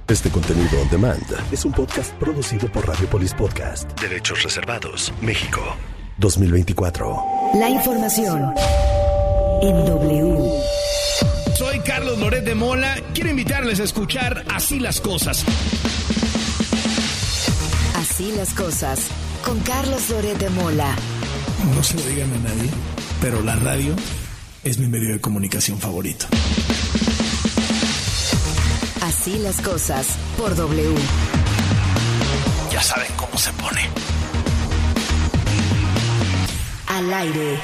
Este contenido on demand es un podcast producido por Radiopolis Podcast. Derechos reservados. México 2024. La información en W. Soy Carlos Loret de Mola. Quiero invitarles a escuchar Así las Cosas. Así las cosas con Carlos Loret de Mola. No se lo digan a nadie, pero la radio es mi medio de comunicación favorito. Así las cosas por W. Ya saben cómo se pone. Al aire.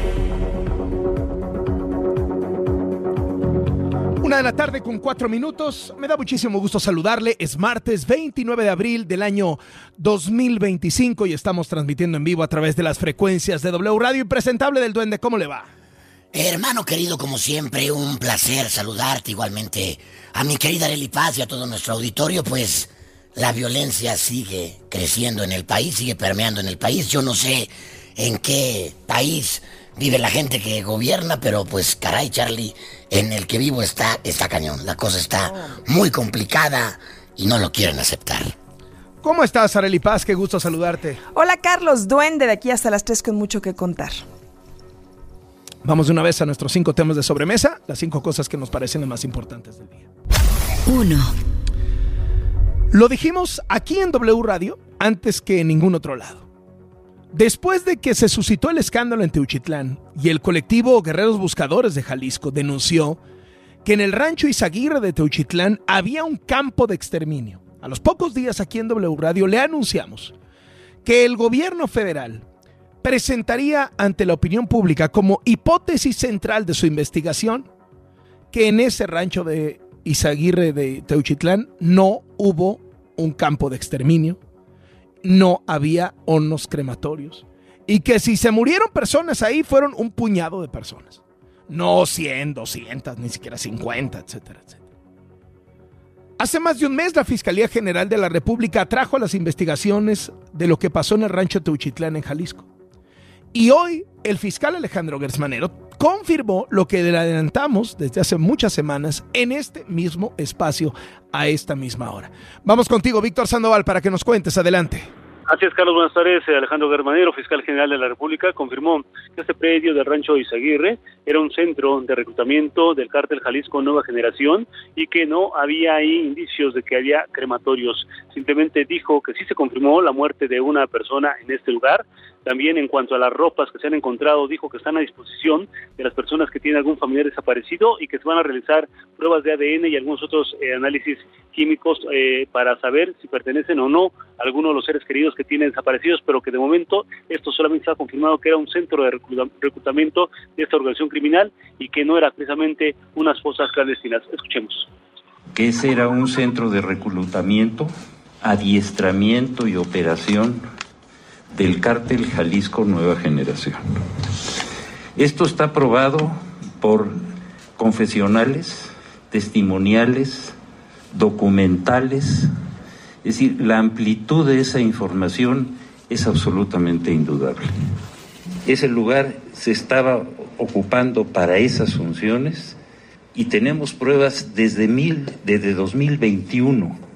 1:00 con 4 minutos. Me da muchísimo gusto saludarle. Es martes 29 de abril del año 2025 y estamos transmitiendo en vivo a través de las frecuencias de W Radio. Impresentable del Duende, ¿cómo le va? Hermano querido, como siempre, un placer saludarte. Igualmente a mi querida Arely Paz y a todo nuestro auditorio. Pues la violencia sigue creciendo en el país, sigue permeando en el país. Yo no sé en qué país vive la gente que gobierna, pero pues caray, Charlie, en el que vivo está cañón. La cosa está muy complicada y no lo quieren aceptar. ¿Cómo estás, Arely Paz? Qué gusto saludarte. Hola, Carlos, Duende, de aquí hasta las 3 con mucho que contar. Vamos de una vez a nuestros 5 temas de sobremesa, las 5 cosas que nos parecen las más importantes del día. 1. Lo dijimos aquí en W Radio antes que en ningún otro lado. Después de que se suscitó el escándalo en Teuchitlán y el colectivo Guerreros Buscadores de Jalisco denunció que en el rancho Izaguirre de Teuchitlán había un campo de exterminio, a los pocos días aquí en W Radio le anunciamos que el gobierno federal presentaría ante la opinión pública como hipótesis central de su investigación que en ese rancho de Izaguirre de Teuchitlán no hubo un campo de exterminio, no había hornos crematorios y que si se murieron personas ahí fueron un puñado de personas, no 100, 200, ni siquiera 50, etcétera, etcétera. Hace más de un mes la Fiscalía General de la República atrajo las investigaciones de lo que pasó en el rancho Teuchitlán en Jalisco. Y hoy el fiscal Alejandro Gersmanero confirmó lo que le adelantamos desde hace muchas semanas en este mismo espacio a esta misma hora. Vamos contigo, Víctor Sandoval, para que nos cuentes. Adelante. Así es, Carlos, buenas tardes. Alejandro Gersmanero, fiscal general de la República, confirmó que este predio del rancho Izaguirre era un centro de reclutamiento del cártel Jalisco Nueva Generación y que no había ahí indicios de que había crematorios. Simplemente dijo que sí se confirmó la muerte de una persona en este lugar. También en cuanto a las ropas que se han encontrado, dijo que están a disposición de las personas que tienen algún familiar desaparecido y que se van a realizar pruebas de ADN y algunos otros análisis químicos para saber si pertenecen o no a alguno de los seres queridos que tienen desaparecidos, pero que de momento esto solamente se ha confirmado que era un centro de reclutamiento de esta organización criminal y que no era precisamente unas fosas clandestinas. Escuchemos. Que ese era un centro de reclutamiento, adiestramiento y operación del cártel Jalisco Nueva Generación. Esto está probado por confesionales, testimoniales, documentales. Es decir, la amplitud de esa información es absolutamente indudable. Ese lugar se estaba ocupando para esas funciones y tenemos pruebas desde 2021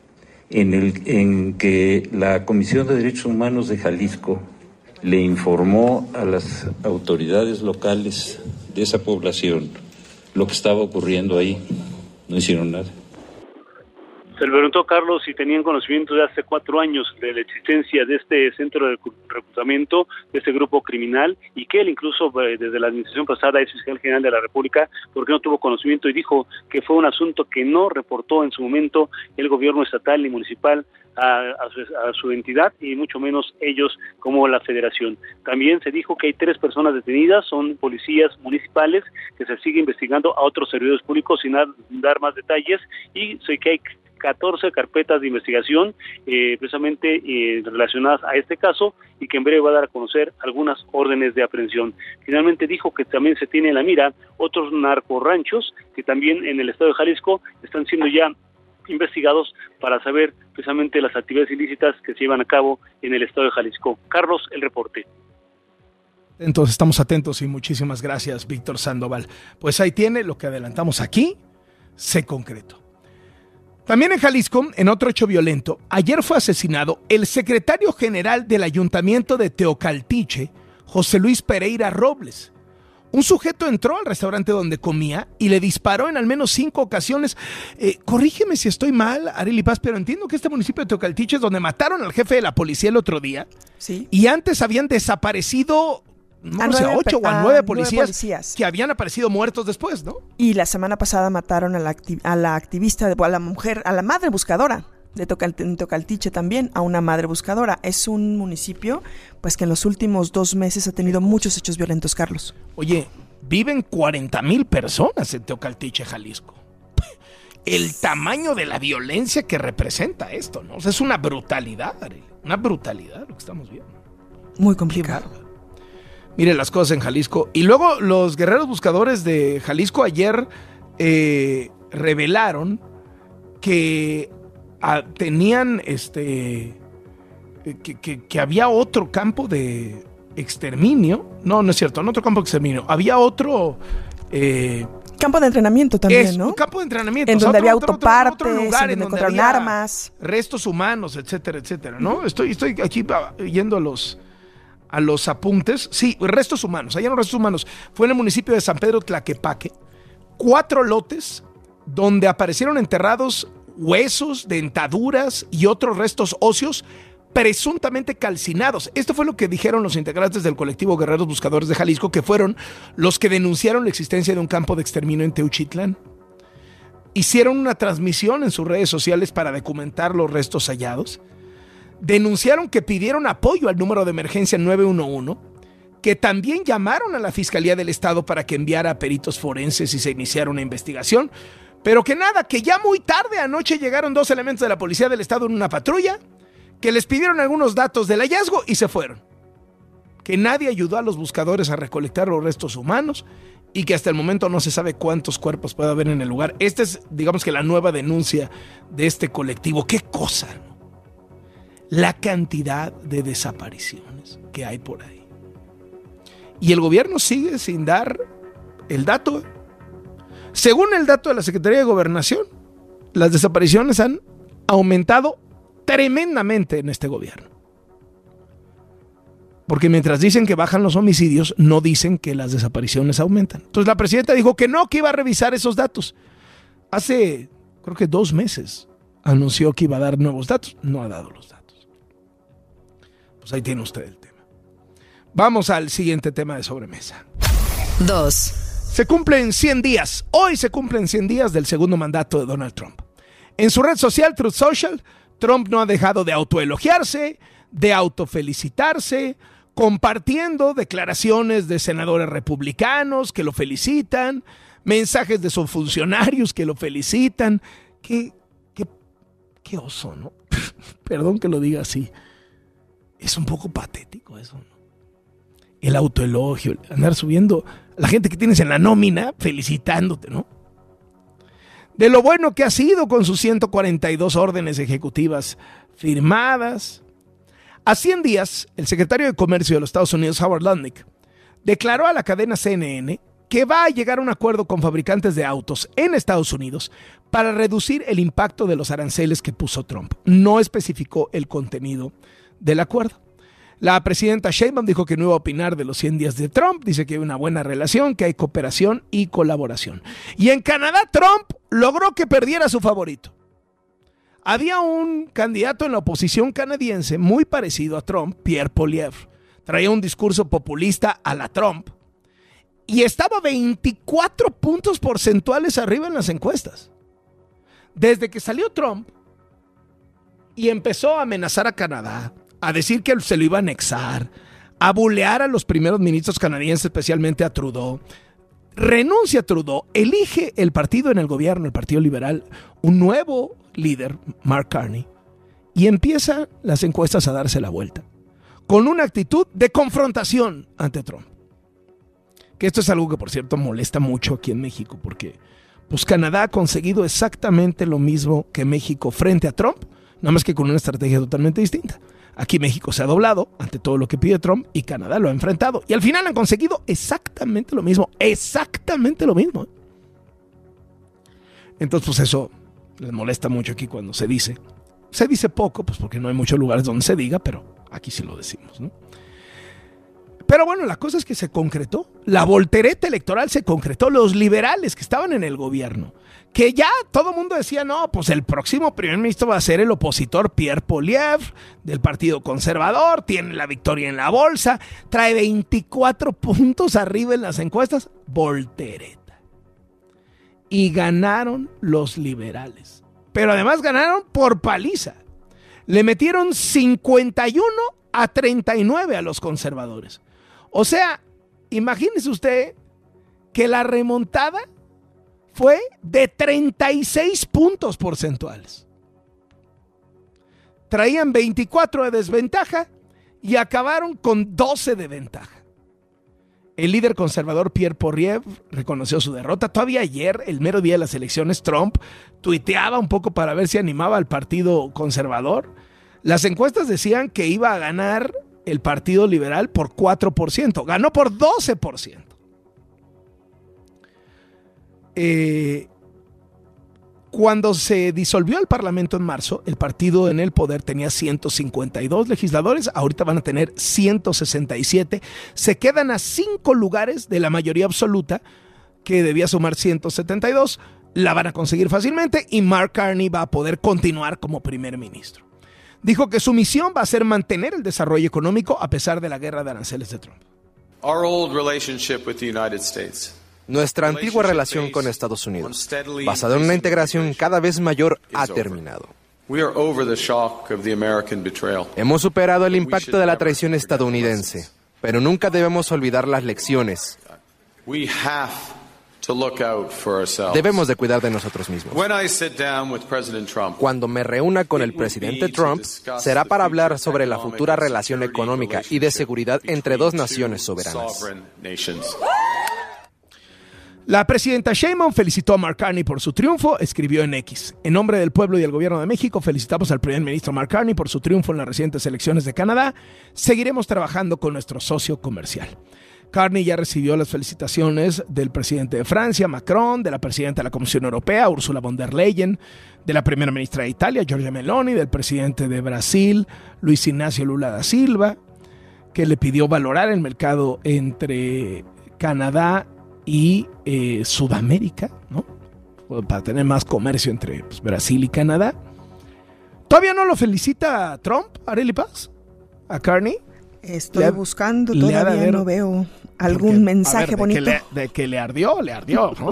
en que la Comisión de Derechos Humanos de Jalisco le informó a las autoridades locales de esa población lo que estaba ocurriendo ahí. No hicieron nada. Se le preguntó a Carlos si tenían conocimiento de hace 4 años de la existencia de este centro de reclutamiento, de este grupo criminal, y que él incluso desde la administración pasada es fiscal general de la República, porque no tuvo conocimiento y dijo que fue un asunto que no reportó en su momento el gobierno estatal y municipal a su entidad y mucho menos ellos como la federación. También se dijo que hay 3 personas detenidas, son policías municipales que se sigue investigando a otros servidores públicos sin dar más detalles, y sé que hay 14 carpetas de investigación precisamente relacionadas a este caso y que en breve va a dar a conocer algunas órdenes de aprehensión. Finalmente dijo que también se tiene en la mira otros narcorranchos que también en el estado de Jalisco están siendo ya investigados para saber precisamente las actividades ilícitas que se llevan a cabo en el estado de Jalisco. Carlos, el reporte. Entonces estamos atentos y muchísimas gracias, Víctor Sandoval. Pues ahí tiene lo que adelantamos aquí, se concretó. También en Jalisco, en otro hecho violento, ayer fue asesinado el secretario general del ayuntamiento de Teocaltiche, José Luis Pereira Robles. Un sujeto entró al restaurante donde comía y le disparó en al menos 5 ocasiones. Corrígeme si estoy mal, Arely Paz, pero entiendo que este municipio de Teocaltiche es donde mataron al jefe de la policía el otro día. Sí. Y antes habían desaparecido, no sé, 8 o 9 policías que habían aparecido muertos después, ¿no? Y la semana pasada mataron a la activista, a la mujer, a la madre buscadora. De Teocaltiche también, a una madre buscadora. Es un municipio pues que en los últimos 2 meses ha tenido muchos hechos violentos, Carlos. Oye, viven 40,000 personas en Teocaltiche, Jalisco. El tamaño de la violencia que representa esto, ¿no? O sea, es una brutalidad, una brutalidad lo que estamos viendo. Muy complicado. Mire las cosas en Jalisco. Y luego los guerreros buscadores de Jalisco ayer revelaron que tenían que había otro campo de exterminio. No es cierto, no otro campo de exterminio. Había otro campo de entrenamiento también, ¿no? Un campo de entrenamiento. En donde había autopartes, otro lugar en donde encontraron había armas, restos humanos, etcétera, etcétera, ¿no? Estoy aquí yendo a los apuntes. Sí, restos humanos. Allá no restos humanos. Fue en el municipio de San Pedro Tlaquepaque. 4 lotes donde aparecieron enterrados huesos, dentaduras y otros restos óseos presuntamente calcinados. Esto fue lo que dijeron los integrantes del colectivo Guerreros Buscadores de Jalisco, que fueron los que denunciaron la existencia de un campo de exterminio en Teuchitlán. Hicieron una transmisión en sus redes sociales para documentar los restos hallados. Denunciaron que pidieron apoyo al número de emergencia 911, que también llamaron a la Fiscalía del Estado para que enviara a peritos forenses y se iniciara una investigación. Pero que nada, que ya muy tarde anoche llegaron 2 elementos de la Policía del Estado en una patrulla, que les pidieron algunos datos del hallazgo y se fueron. Que nadie ayudó a los buscadores a recolectar los restos humanos y que hasta el momento no se sabe cuántos cuerpos puede haber en el lugar. Esta es, digamos que la nueva denuncia de este colectivo. ¡Qué cosa!, ¿no? La cantidad de desapariciones que hay por ahí. Y el gobierno sigue sin dar el dato. Según el dato de la Secretaría de Gobernación, las desapariciones han aumentado tremendamente en este gobierno. Porque mientras dicen que bajan los homicidios, no dicen que las desapariciones aumentan. Entonces la presidenta dijo que no, que iba a revisar esos datos. Hace, creo que 2 meses, anunció que iba a dar nuevos datos. No ha dado los datos. Pues ahí tiene usted el tema. Vamos al siguiente tema de sobremesa. 2. Se cumplen 100 días. Hoy se cumplen 100 días del segundo mandato de Donald Trump. En su red social, Truth Social, Trump no ha dejado de autoelogiarse, de autofelicitarse, compartiendo declaraciones de senadores republicanos que lo felicitan, mensajes de sus funcionarios que lo felicitan. Qué oso, ¿no? Perdón que lo diga así. Es un poco patético eso, ¿no? El autoelogio, andar subiendo a la gente que tienes en la nómina, felicitándote, ¿no? De lo bueno que ha sido con sus 142 órdenes ejecutivas firmadas. A 100 días, el secretario de Comercio de los Estados Unidos, Howard Lutnick, declaró a la cadena CNN que va a llegar a un acuerdo con fabricantes de autos en Estados Unidos para reducir el impacto de los aranceles que puso Trump. No especificó el contenido del acuerdo. La presidenta Sheinbaum dijo que no iba a opinar de los 100 días de Trump. Dice que hay una buena relación, que hay cooperación y colaboración. Y en Canadá, Trump logró que perdiera a su favorito. Había un candidato en la oposición canadiense muy parecido a Trump, Pierre Poilievre. Traía un discurso populista a la Trump y estaba 24 puntos porcentuales arriba en las encuestas. Desde que salió Trump y empezó a amenazar a Canadá, a decir que se lo iba a anexar, a bulear a los primeros ministros canadienses, especialmente a Trudeau. Renuncia a Trudeau, elige el partido en el gobierno, el Partido Liberal, un nuevo líder, Mark Carney, y empieza las encuestas a darse la vuelta, con una actitud de confrontación ante Trump. Que esto es algo que, por cierto, molesta mucho aquí en México, porque pues Canadá ha conseguido exactamente lo mismo que México frente a Trump, nada más que con una estrategia totalmente distinta. Aquí México se ha doblado ante todo lo que pide Trump y Canadá lo ha enfrentado. Y al final han conseguido exactamente lo mismo. Exactamente lo mismo. Entonces, pues eso Les molesta mucho aquí cuando se dice. Se dice poco, pues porque no hay muchos lugares donde se diga, pero aquí sí lo decimos, ¿no? Pero bueno, la cosa es que se concretó. La voltereta electoral se concretó. Los liberales que estaban en el gobierno, que ya todo el mundo decía, no, pues el próximo primer ministro va a ser el opositor Pierre Poilievre del Partido Conservador, tiene la victoria en la bolsa, trae 24 puntos arriba en las encuestas, voltereta. Y ganaron los liberales. Pero además ganaron por paliza. Le metieron 51-39 a los conservadores. O sea, imagínese usted que la remontada fue de 36 puntos porcentuales. Traían 24 de desventaja y acabaron con 12 de ventaja. El líder conservador Pierre Poilievre reconoció su derrota. Todavía ayer, el mero día de las elecciones, Trump tuiteaba un poco para ver si animaba al partido conservador. Las encuestas decían que iba a ganar el Partido Liberal por 4%. Ganó por 12%. Cuando se disolvió el Parlamento en marzo, el partido en el poder tenía 152 legisladores, ahorita van a tener 167. Se quedan a 5 lugares de la mayoría absoluta, que debía sumar 172. La van a conseguir fácilmente y Mark Carney va a poder continuar como primer ministro. Dijo que su misión va a ser mantener el desarrollo económico a pesar de la guerra de aranceles de Trump. Nuestra antigua relación con Estados Unidos, basada en una integración cada vez mayor, ha terminado. Hemos superado el impacto de la traición estadounidense, pero nunca debemos olvidar las lecciones. Debemos de cuidar de nosotros mismos. Cuando me reúna con el presidente Trump, será para hablar sobre la futura relación económica y de seguridad entre dos naciones soberanas. La presidenta Sheinbaum felicitó a Mark Carney por su triunfo, escribió en X. En nombre del pueblo y del gobierno de México, felicitamos al primer ministro Mark Carney por su triunfo en las recientes elecciones de Canadá. Seguiremos trabajando con nuestro socio comercial. Carney ya recibió las felicitaciones del presidente de Francia, Macron, de la presidenta de la Comisión Europea, Ursula von der Leyen, de la primera ministra de Italia, Giorgia Meloni, del presidente de Brasil, Luis Ignacio Lula da Silva, que le pidió valorar el mercado entre Canadá y Sudamérica, ¿no? Para tener más comercio entre Brasil y Canadá. ¿Todavía no lo felicita Trump, Arely Paz? ¿A Carney? Estoy buscando, todavía no veo algún mensaje bonito. De que le ardió, ¿no?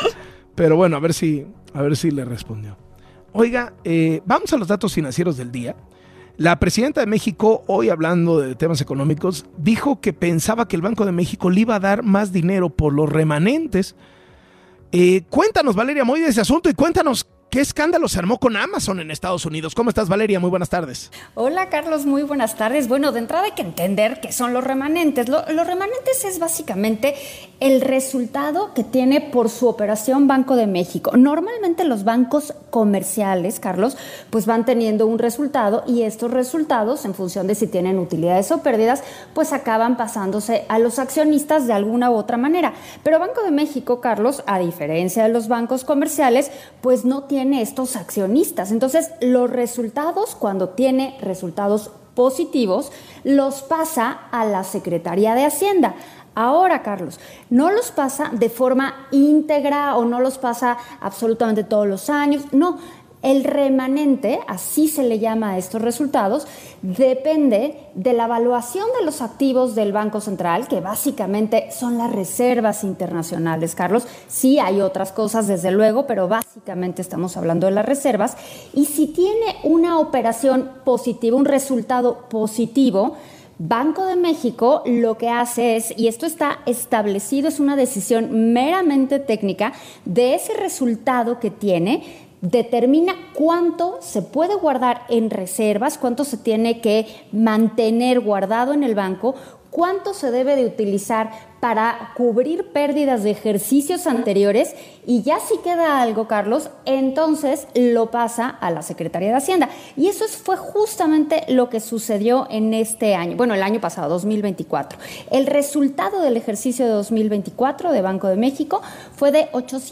Pero bueno, a ver si le respondió. Oiga, vamos a los datos financieros del día. La presidenta de México, hoy hablando de temas económicos, dijo que pensaba que el Banco de México le iba a dar más dinero por los remanentes. Cuéntanos, Valeria Moy, de ese asunto y cuéntanos qué escándalo se armó con Amazon en Estados Unidos. ¿Cómo estás, Valeria? Muy buenas tardes. Hola, Carlos. Muy buenas tardes. Bueno, de entrada hay que entender qué son los remanentes. Los remanentes es básicamente el resultado que tiene por su operación Banco de México. Normalmente los bancos comerciales, Carlos, pues van teniendo un resultado y estos resultados, en función de si tienen utilidades o pérdidas, pues acaban pasándose a los accionistas de alguna u otra manera. Pero Banco de México, Carlos, a diferencia de los bancos comerciales, pues no tiene estos accionistas. Entonces, los resultados, cuando tiene resultados positivos, los pasa a la Secretaría de Hacienda. Ahora, Carlos, no los pasa de forma íntegra o no los pasa absolutamente todos los años, no. El remanente, así se le llama a estos resultados, depende de la evaluación de los activos del Banco Central, que básicamente son las reservas internacionales, Carlos. Sí hay otras cosas, desde luego, pero básicamente estamos hablando de las reservas. Y si tiene una operación positiva, un resultado positivo, Banco de México lo que hace es, y esto está establecido, es una decisión meramente técnica, de ese resultado que tiene, determina cuánto se puede guardar en reservas, cuánto se tiene que mantener guardado en el banco, cuánto se debe de utilizar para cubrir pérdidas de ejercicios anteriores, y ya si queda algo, Carlos, entonces lo pasa a la Secretaría de Hacienda. Y eso fue justamente lo que sucedió en este año, bueno, el año pasado, 2024. El resultado del ejercicio de 2024 de Banco de México fue de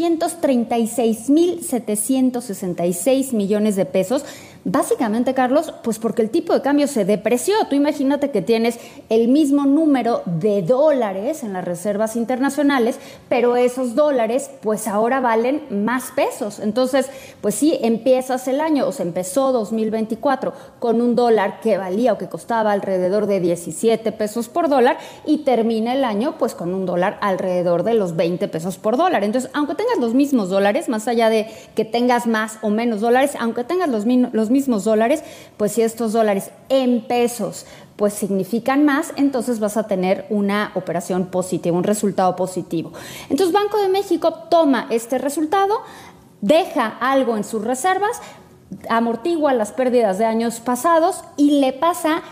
836,766 millones de pesos. Básicamente, Carlos, pues porque el tipo de cambio se depreció. Tú imagínate que tienes el mismo número de dólares en las reservas internacionales, pero esos dólares pues ahora valen más pesos. Entonces, pues sí, empiezas el año, o se empezó 2024 con un dólar que valía o que costaba alrededor de 17 pesos por dólar, y termina el año pues con un dólar alrededor de los 20 pesos por dólar. Entonces, aunque tengas los mismos dólares, más allá de que tengas más o menos dólares, aunque tengas los mismos dólares, pues si estos dólares en pesos pues significan más, entonces vas a tener una operación positiva, un resultado positivo. Entonces Banco de México toma este resultado, deja algo en sus reservas, amortigua las pérdidas de años pasados y le pasa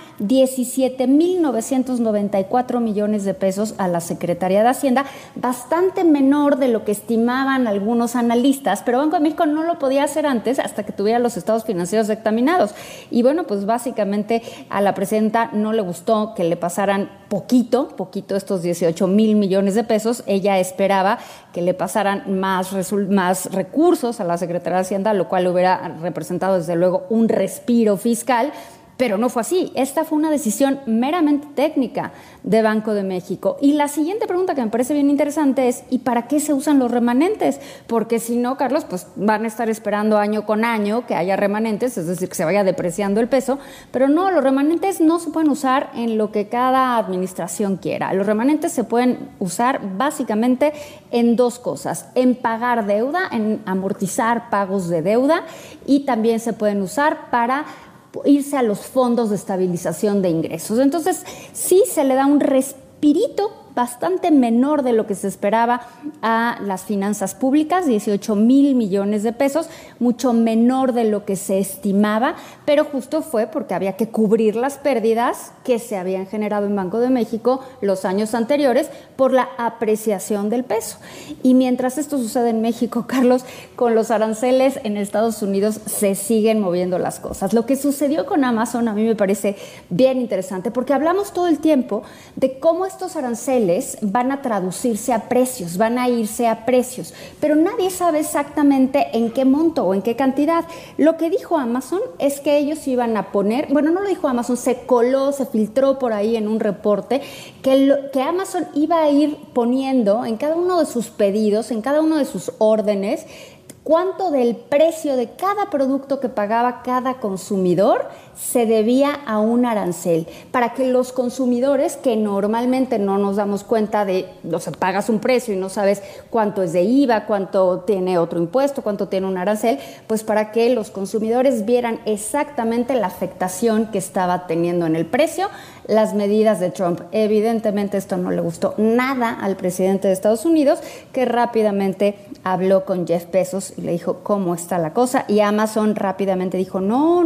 17,994 millones de pesos a la Secretaría de Hacienda, bastante menor de lo que estimaban algunos analistas, pero Banco de México no lo podía hacer antes hasta que tuviera los estados financieros dictaminados. Y bueno, pues básicamente a la presidenta no le gustó que le pasaran poquito estos 18,000 millones de pesos. Ella esperaba que le pasaran más recursos a la Secretaría de Hacienda, lo cual hubiera representado desde luego un respiro fiscal. Pero no fue así. Esta fue una decisión meramente técnica de Banco de México. Y la siguiente pregunta que me parece bien interesante es, ¿y para qué se usan los remanentes? Porque si no, Carlos, pues van a estar esperando año con año que haya remanentes, es decir, que se vaya depreciando el peso. Pero no, los remanentes no se pueden usar en lo que cada administración quiera. Los remanentes se pueden usar básicamente en dos cosas: en pagar deuda, en amortizar pagos de deuda, y también se pueden usar para irse a los fondos de estabilización de ingresos. Entonces, sí se le da un respirito bastante menor de lo que se esperaba a las finanzas públicas, 18,000 millones de pesos, mucho menor de lo que se estimaba, pero justo fue porque había que cubrir las pérdidas que se habían generado en Banco de México los años anteriores por la apreciación del peso. Y mientras esto sucede en México, Carlos, con los aranceles en Estados Unidos se siguen moviendo las cosas. Lo que sucedió con Amazon a mí me parece bien interesante, porque hablamos todo el tiempo de cómo estos aranceles van a traducirse a precios, van a irse a precios, pero nadie sabe exactamente en qué monto o en qué cantidad. Lo que dijo Amazon es que ellos iban a poner, bueno, no lo dijo Amazon, se filtró por ahí en un reporte que Amazon iba a ir poniendo en cada uno de sus pedidos, en cada uno de sus órdenes, cuánto del precio de cada producto que pagaba cada consumidor se debía a un arancel, para que los consumidores, que normalmente no nos damos cuenta de, o sea, pagas un precio y no sabes cuánto es de IVA, cuánto tiene otro impuesto, cuánto tiene un arancel, pues para que los consumidores vieran exactamente la afectación que estaba teniendo en el precio las medidas de Trump. Evidentemente esto no le gustó nada al presidente de Estados Unidos, que rápidamente habló con Jeff Bezos y le dijo cómo está la cosa, y Amazon rápidamente dijo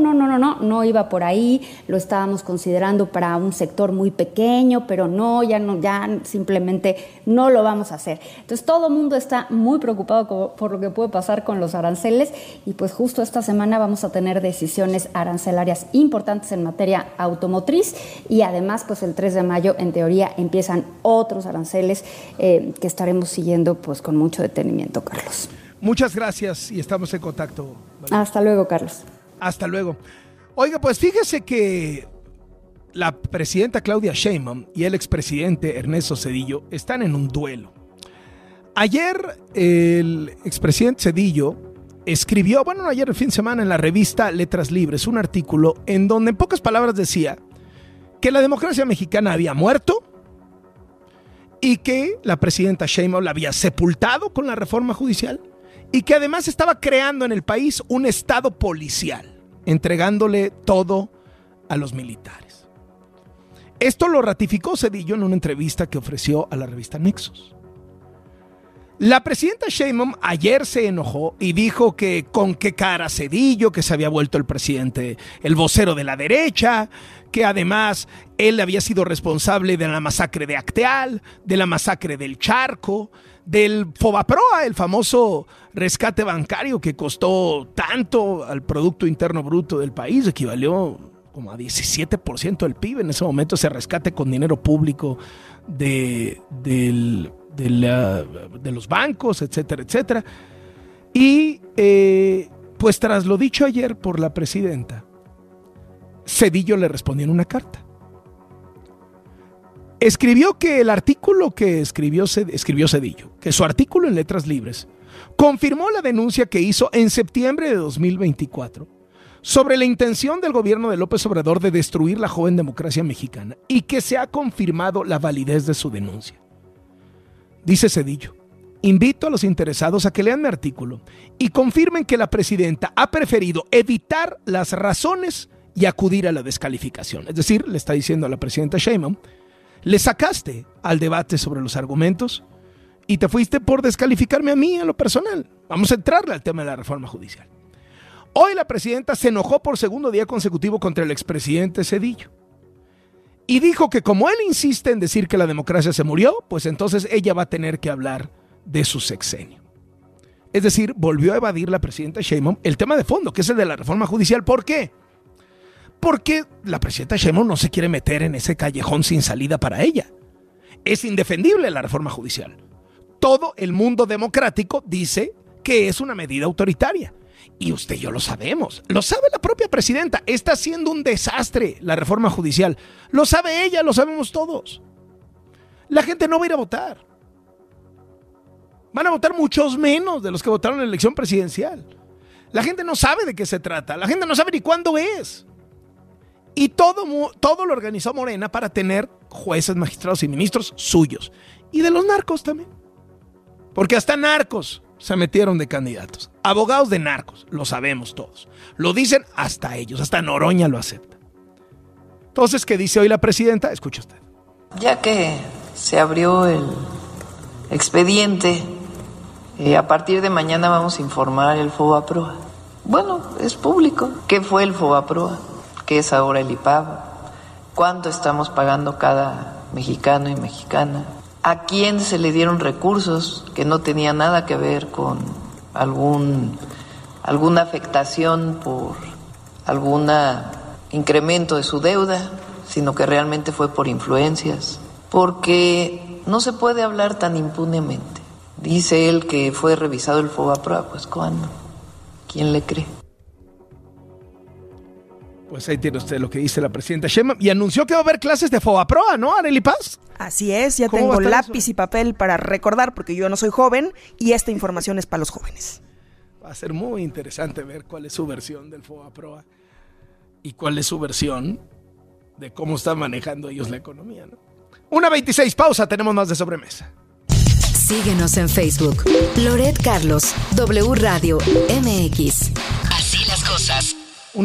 no iba por ahí, lo estábamos considerando para un sector muy pequeño, pero ya simplemente no lo vamos a hacer. Entonces todo el mundo está muy preocupado por lo que puede pasar con los aranceles, y pues justo esta semana vamos a tener decisiones arancelarias importantes en materia automotriz, y además pues el 3 de mayo en teoría empiezan otros aranceles que estaremos siguiendo pues con mucho detenimiento, Carlos. Muchas gracias y estamos en contacto. Vale. Hasta luego, Carlos. Hasta luego. Oiga, pues fíjese que la presidenta Claudia Sheinbaum y el expresidente Ernesto Zedillo están en un duelo. Ayer el expresidente Zedillo escribió, ayer el fin de semana, en la revista Letras Libres, un artículo en donde en pocas palabras decía que la democracia mexicana había muerto y que la presidenta Sheinbaum la había sepultado con la reforma judicial, y que además estaba creando en el país un estado policial, entregándole todo a los militares. Esto lo ratificó Zedillo en una entrevista que ofreció a la revista Nexos. La presidenta Sheinbaum ayer se enojó y dijo que con qué cara Zedillo, que se había vuelto el presidente, el vocero de la derecha, que además él había sido responsable de la masacre de Acteal, de la masacre del Charco, del Fobaproa, el famoso rescate bancario que costó tanto al Producto Interno Bruto del país, equivalió como a 17% del PIB en ese momento, ese rescate con dinero público de los bancos, etcétera, etcétera. Y pues tras lo dicho ayer por la presidenta, Zedillo le respondió en una carta. Escribió que el artículo que escribió Zedillo, que su artículo en Letras Libres, confirmó la denuncia que hizo en septiembre de 2024 sobre la intención del gobierno de López Obrador de destruir la joven democracia mexicana y que se ha confirmado la validez de su denuncia. Dice Zedillo: invito a los interesados a que lean mi artículo y confirmen que la presidenta ha preferido evitar las razones y acudir a la descalificación. Es decir, le está diciendo a la presidenta Sheinbaum: le sacaste al debate sobre los argumentos y te fuiste por descalificarme a mí en lo personal. Vamos a entrarle al tema de la reforma judicial. Hoy la presidenta se enojó por segundo día consecutivo contra el expresidente Zedillo y dijo que como él insiste en decir que la democracia se murió, pues entonces ella va a tener que hablar de su sexenio. Es decir, volvió a evadir la presidenta Sheinbaum el tema de fondo, que es el de la reforma judicial. ¿Por qué? Porque la presidenta Sheinbaum no se quiere meter en ese callejón sin salida para ella. Es indefendible la reforma judicial. Todo el mundo democrático dice que es una medida autoritaria. Y usted y yo lo sabemos. Lo sabe la propia presidenta. Está haciendo un desastre la reforma judicial. Lo sabe ella, lo sabemos todos. La gente no va a ir a votar. Van a votar muchos menos de los que votaron en la elección presidencial. La gente no sabe de qué se trata. La gente no sabe ni cuándo es. Y todo lo organizó Morena para tener jueces, magistrados y ministros suyos. Y de los narcos también. Porque hasta narcos se metieron de candidatos. Abogados de narcos, lo sabemos todos. Lo dicen hasta ellos, hasta Noroña lo acepta. Entonces, ¿qué dice hoy la presidenta? Escucha usted. Ya que se abrió el expediente, a partir de mañana vamos a informar el Fobaproa. Bueno, es público. ¿Qué fue el Fobaproa? ¿Qué es ahora el IPAB? ¿Cuánto estamos pagando cada mexicano y mexicana? ¿A quién se le dieron recursos que no tenía nada que ver con alguna afectación por algún incremento de su deuda, sino que realmente fue por influencias? Porque no se puede hablar tan impunemente. Dice él que fue revisado el Fobaproa, pues ¿cuándo? ¿Quién le cree? Pues ahí tiene usted lo que dice la presidenta Sheinbaum y anunció que va a haber clases de Fobaproa, ¿no, Arely Paz? Así es, ya tengo lápiz y papel para recordar porque yo no soy joven y esta información es para los jóvenes. Va a ser muy interesante ver cuál es su versión del Fobaproa y cuál es su versión de cómo están manejando ellos la economía, ¿no? 1:26, pausa, tenemos más de sobremesa. Síguenos en Facebook. Loret Carlos, W Radio MX. Así las cosas.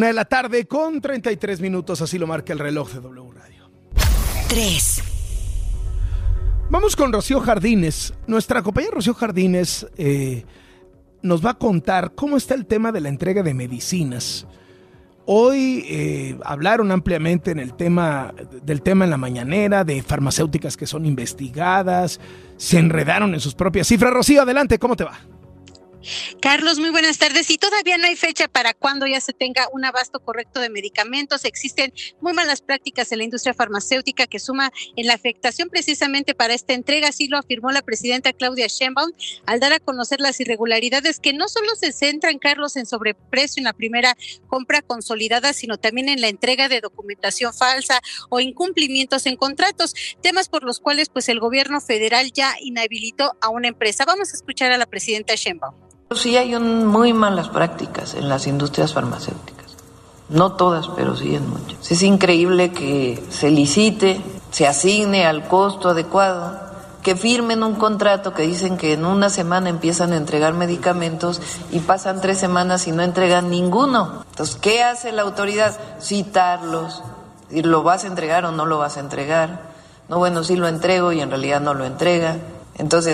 1:33 p.m, así lo marca el reloj de W Radio. 3. Vamos con Rocío Jardines. Nuestra compañera Rocío Jardines nos va a contar cómo está el tema de la entrega de medicinas. Hoy hablaron ampliamente del tema en la mañanera, de farmacéuticas que son investigadas, se enredaron en sus propias cifras. Rocío, adelante, ¿cómo te va? Carlos, muy buenas tardes. Y todavía no hay fecha para cuando ya se tenga un abasto correcto de medicamentos. Existen muy malas prácticas en la industria farmacéutica que suma en la afectación precisamente para esta entrega. Así lo afirmó la presidenta Claudia Sheinbaum al dar a conocer las irregularidades que no solo se centran, Carlos, en sobreprecio en la primera compra consolidada, sino también en la entrega de documentación falsa o incumplimientos en contratos, temas por los cuales pues el gobierno federal ya inhabilitó a una empresa. Vamos a escuchar a la presidenta Sheinbaum. Sí hay muy malas prácticas en las industrias farmacéuticas. No todas, pero sí en muchas. Es increíble que se licite, se asigne al costo adecuado, que firmen un contrato que dicen que en una semana empiezan a entregar medicamentos y pasan 3 semanas y no entregan ninguno. Entonces, ¿qué hace la autoridad? Citarlos, decir, ¿lo vas a entregar o no lo vas a entregar? No, bueno, sí lo entrego y en realidad no lo entrega. Entonces,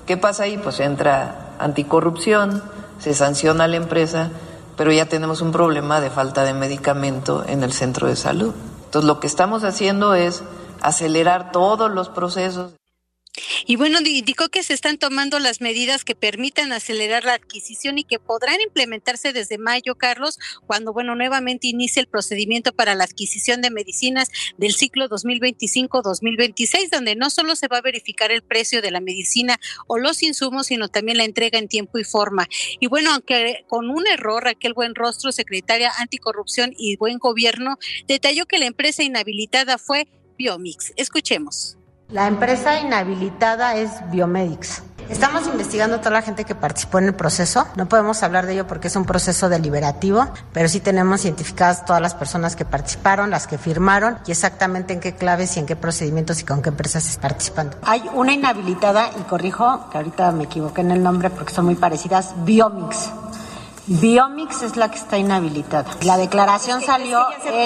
¿Qué pasa ahí? Pues entra anticorrupción, se sanciona a la empresa, pero ya tenemos un problema de falta de medicamento en el centro de salud. Entonces lo que estamos haciendo es acelerar todos los procesos. Y bueno, indicó que se están tomando las medidas que permitan acelerar la adquisición y que podrán implementarse desde mayo, Carlos, cuando, nuevamente inicie el procedimiento para la adquisición de medicinas del ciclo 2025-2026, donde no solo se va a verificar el precio de la medicina o los insumos, sino también la entrega en tiempo y forma. Y aunque con un error, Raquel Buenrostro, secretaria Anticorrupción y Buen Gobierno, detalló que la empresa inhabilitada fue Biomix. Escuchemos. La empresa inhabilitada es Biomedics. Estamos investigando a toda la gente que participó en el proceso. No podemos hablar de ello porque es un proceso deliberativo, pero sí tenemos identificadas todas las personas que participaron, las que firmaron y exactamente en qué claves y en qué procedimientos y con qué empresas están participando. Hay una inhabilitada, y corrijo que ahorita me equivoqué en el nombre porque son muy parecidas, Biomix. Biomix es la que está inhabilitada. La declaración salió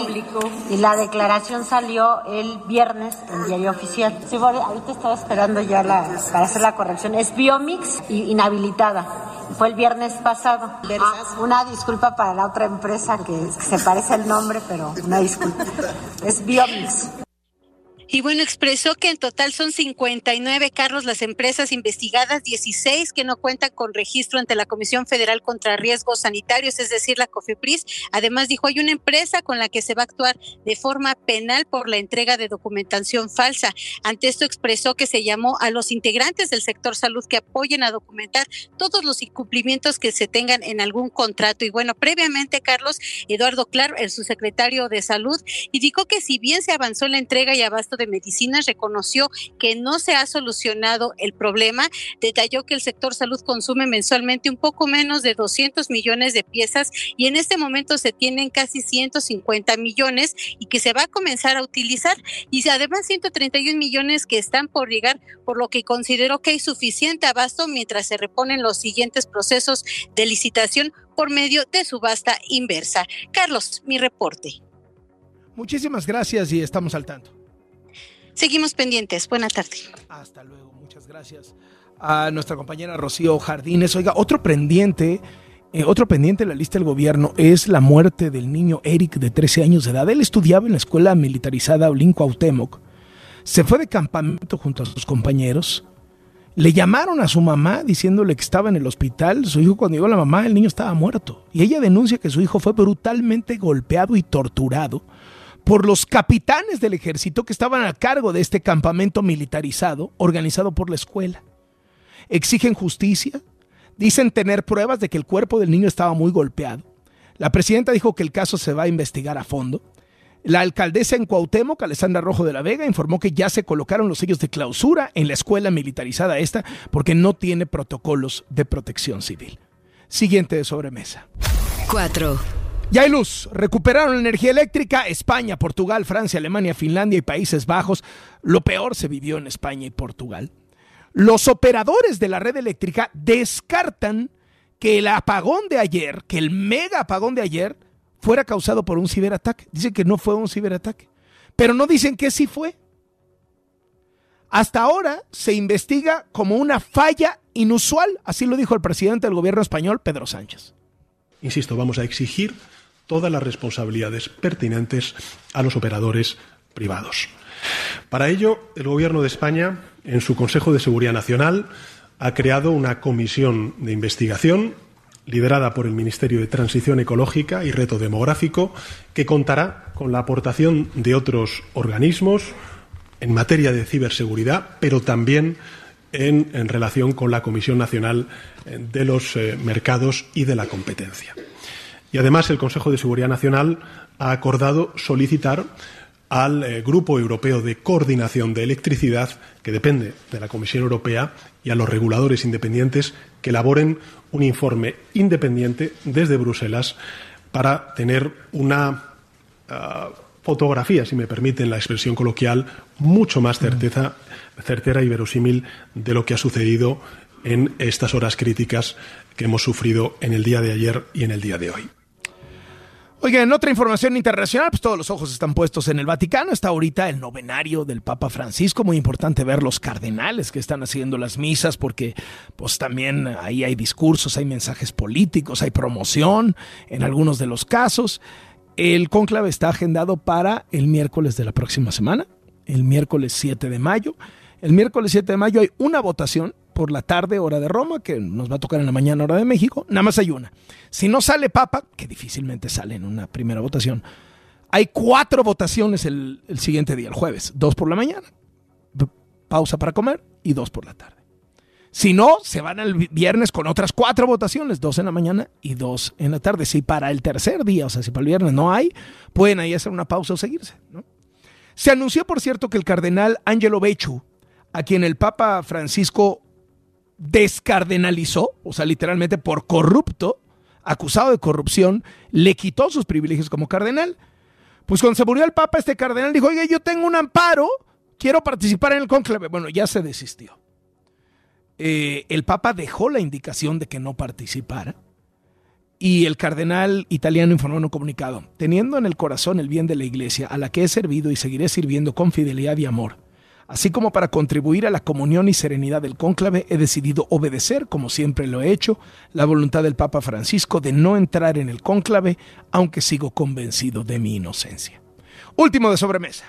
el viernes en Diario Oficial. Sí, ahorita estaba esperando ya para hacer la corrección. Es Biomix y inhabilitada. Fue el viernes pasado. Una disculpa para la otra empresa que se parece el nombre, pero una disculpa. Es Biomix. Y expresó que en total son 59, Carlos, las empresas investigadas, 16 que no cuentan con registro ante la Comisión Federal contra Riesgos Sanitarios, es decir, la COFEPRIS. Además, dijo, hay una empresa con la que se va a actuar de forma penal por la entrega de documentación falsa. Ante esto expresó que se llamó a los integrantes del sector salud que apoyen a documentar todos los incumplimientos que se tengan en algún contrato. Y previamente, Carlos, Eduardo Clark, el subsecretario de Salud, indicó que si bien se avanzó en la entrega y abasto de medicinas, reconoció que no se ha solucionado el problema. Detalló que el sector salud consume mensualmente un poco menos de 200 millones de piezas y en este momento se tienen casi 150 millones y que se va a comenzar a utilizar, y además 131 millones que están por llegar, por lo que consideró que hay suficiente abasto mientras se reponen los siguientes procesos de licitación por medio de subasta inversa. Carlos, mi reporte. Muchísimas gracias y estamos al tanto. Seguimos pendientes. Buena tarde. Hasta luego. Muchas gracias a nuestra compañera Rocío Jardines. Oiga, otro pendiente en la lista del gobierno es la muerte del niño Eric de 13 años de edad. Él estudiaba en la escuela militarizada Olin Cuauhtémoc. Se fue de campamento junto a sus compañeros. Le llamaron a su mamá diciéndole que estaba en el hospital. Su hijo, cuando llegó la mamá, el niño estaba muerto. Y ella denuncia que su hijo fue brutalmente golpeado y torturado por los capitanes del ejército que estaban a cargo de este campamento militarizado organizado por la escuela. Exigen justicia, dicen tener pruebas de que el cuerpo del niño estaba muy golpeado. La presidenta dijo que el caso se va a investigar a fondo. La alcaldesa en Cuauhtémoc, Alessandra Rojo de la Vega, informó que ya se colocaron los sellos de clausura en la escuela militarizada esta porque no tiene protocolos de protección civil. Siguiente de sobremesa. 4. Ya hay luz, recuperaron la energía eléctrica. España, Portugal, Francia, Alemania, Finlandia y Países Bajos. Lo peor se vivió en España y Portugal. Los operadores de la red eléctrica descartan que el apagón de ayer, que el mega apagón de ayer, fuera causado por un ciberataque. Dicen que no fue un ciberataque, pero no dicen que sí fue. Hasta ahora se investiga como una falla inusual, así lo dijo el presidente del gobierno español, Pedro Sánchez. Insisto, vamos a exigir todas las responsabilidades pertinentes a los operadores privados. Para ello, el Gobierno de España, en su Consejo de Seguridad Nacional, ha creado una comisión de investigación liderada por el Ministerio de Transición Ecológica y Reto Demográfico, que contará con la aportación de otros organismos en materia de ciberseguridad, pero también en relación con la Comisión Nacional de los Mercados y de la Competencia. Y además el Consejo de Seguridad Nacional ha acordado solicitar al Grupo Europeo de Coordinación de Electricidad, que depende de la Comisión Europea, y a los reguladores independientes que elaboren un informe independiente desde Bruselas para tener una fotografía, si me permiten la expresión coloquial, mucho más certera y verosímil de lo que ha sucedido en estas horas críticas que hemos sufrido en el día de ayer y en el día de hoy. Oigan, en otra información internacional, pues todos los ojos están puestos en el Vaticano. Está ahorita el novenario del Papa Francisco. Muy importante ver los cardenales que están haciendo las misas, porque pues también ahí hay discursos, hay mensajes políticos, hay promoción en algunos de los casos. El cónclave está agendado para el miércoles de la próxima semana, el miércoles 7 de mayo. El miércoles 7 de mayo hay una votación por la tarde, hora de Roma, que nos va a tocar en la mañana, hora de México. Nada más hay una. Si no sale Papa, que difícilmente sale en una primera votación, hay 4 votaciones el siguiente día, el jueves. 2 por la mañana, pausa para comer, y 2 por la tarde. Si no, se van al viernes con otras 4 votaciones, 2 en la mañana y 2 en la tarde. Si para el tercer día, o sea, si para el viernes no hay, pueden ahí hacer una pausa o seguirse, ¿no? Se anunció, por cierto, que el cardenal Angelo Becciu, a quien el Papa Francisco descardenalizó, o sea, literalmente por corrupto, acusado de corrupción, le quitó sus privilegios como cardenal. Pues cuando se murió el Papa, este cardenal dijo, oye, yo tengo un amparo, quiero participar en el cónclave. Bueno, ya se desistió. El Papa dejó la indicación de que no participara, y el cardenal italiano informó en un comunicado: teniendo en el corazón el bien de la Iglesia, a la que he servido y seguiré sirviendo con fidelidad y amor, así como para contribuir a la comunión y serenidad del cónclave, he decidido obedecer, como siempre lo he hecho, la voluntad del Papa Francisco de no entrar en el cónclave, aunque sigo convencido de mi inocencia. Último de sobremesa.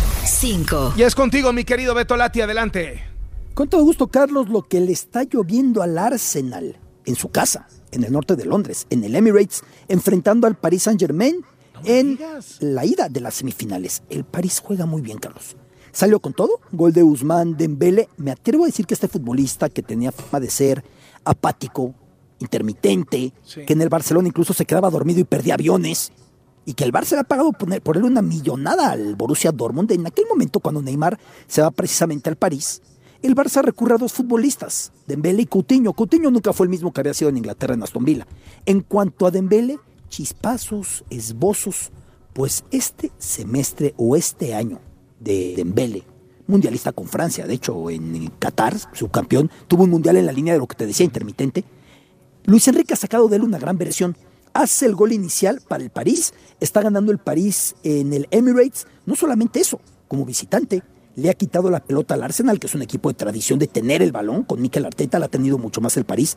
5. Ya es contigo, mi querido Beto Lati, adelante. Con todo gusto, Carlos. Lo que le está lloviendo al Arsenal en su casa, en el norte de Londres, en el Emirates, enfrentando al Paris Saint-Germain en la ida de las semifinales. El París juega muy bien, Carlos. Salió con todo, gol de Ousmane Dembélé. Me atrevo a decir que este futbolista, que tenía fama de ser apático, intermitente, que en el Barcelona incluso se quedaba dormido y perdía aviones, y que el Barça le ha pagado por él una millonada al Borussia Dortmund. En aquel momento, cuando Neymar se va precisamente al París, el Barça recurre a 2 futbolistas, Dembélé y Coutinho. Coutinho nunca fue el mismo que había sido en Inglaterra, en Aston Villa. En cuanto a Dembélé, chispazos, esbozos, pues este semestre o este año de Dembélé, mundialista con Francia, de hecho en Qatar, subcampeón, tuvo un mundial en la línea de lo que te decía, intermitente. Luis Enrique ha sacado de él una gran versión. Hace el gol inicial para el París, está ganando el París en el Emirates. No solamente eso, como visitante, le ha quitado la pelota al Arsenal, que es un equipo de tradición de tener el balón. Con Mikel Arteta la ha tenido mucho más el París,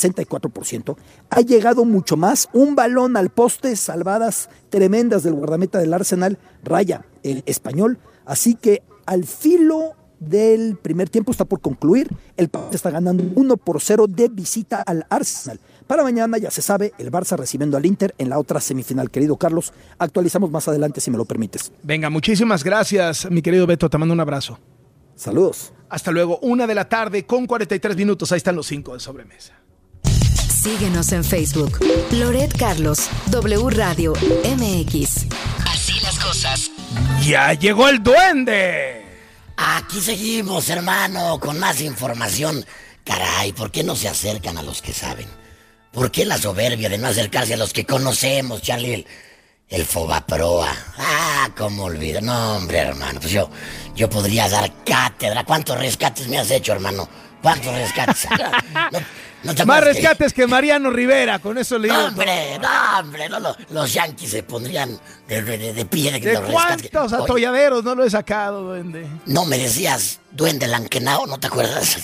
64%. Ha llegado mucho más, un balón al poste, salvadas tremendas del guardameta del Arsenal, Raya, el español. Así que al filo del primer tiempo está por concluir. El París está ganando 1-0 de visita al Arsenal. Para mañana, ya se sabe, el Barça recibiendo al Inter en la otra semifinal. Querido Carlos, actualizamos más adelante si me lo permites. Venga, muchísimas gracias, mi querido Beto. Te mando un abrazo. Saludos. Hasta luego. 1:00 con 43 minutos. Ahí están los 5 de sobremesa. Síguenos en Facebook. Loret Carlos, W Radio MX. Así las cosas. ¡Ya llegó el duende! Aquí seguimos, hermano, con más información. Caray, ¿por qué no se acercan a los que saben? ¿Por qué la soberbia de no acercarse a los que conocemos, Charlie? El Fobaproa. Cómo olvidar. No, hombre, hermano, pues yo podría dar cátedra. ¿Cuántos rescates me has hecho, hermano? ¿Cuántos rescates? No más rescates que Mariano Rivera, con eso le digo. No, hombre, los Yankees se pondrían de pie de que los rescates. ¿Cuántos atolladeros no lo he sacado, duende? No me decías duende Lankenau, ¿no te acuerdas?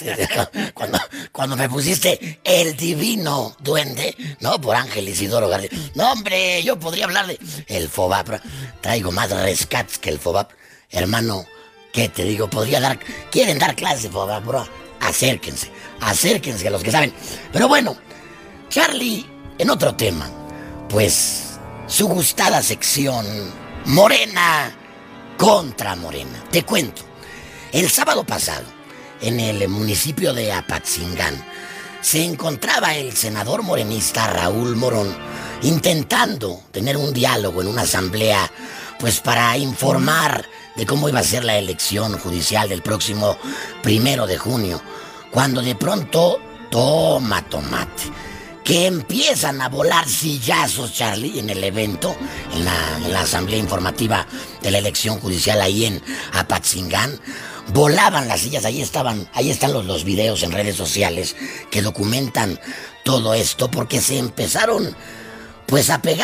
cuando me pusiste el divino duende, ¿no? Por Ángel Isidoro García. No, hombre, yo podría hablar de el Fobap. Traigo más rescates que el Fobap. Hermano, ¿qué te digo? ¿Quieren dar clases de Fobap, bro? Acérquense a los que saben. Pero bueno, Charlie, en otro tema, pues su gustada sección Morena contra Morena. Te cuento, el sábado pasado, en el municipio de Apatzingán, se encontraba el senador morenista Raúl Morón intentando tener un diálogo en una asamblea, pues para informar de cómo iba a ser la elección judicial del próximo 1 de junio, cuando de pronto, toma tomate, que empiezan a volar sillazos, Charlie, en el evento, en la asamblea informativa de la elección judicial ahí en Apatzingán. Volaban las sillas, ahí están los videos en redes sociales que documentan todo esto, porque se empezaron pues a pegar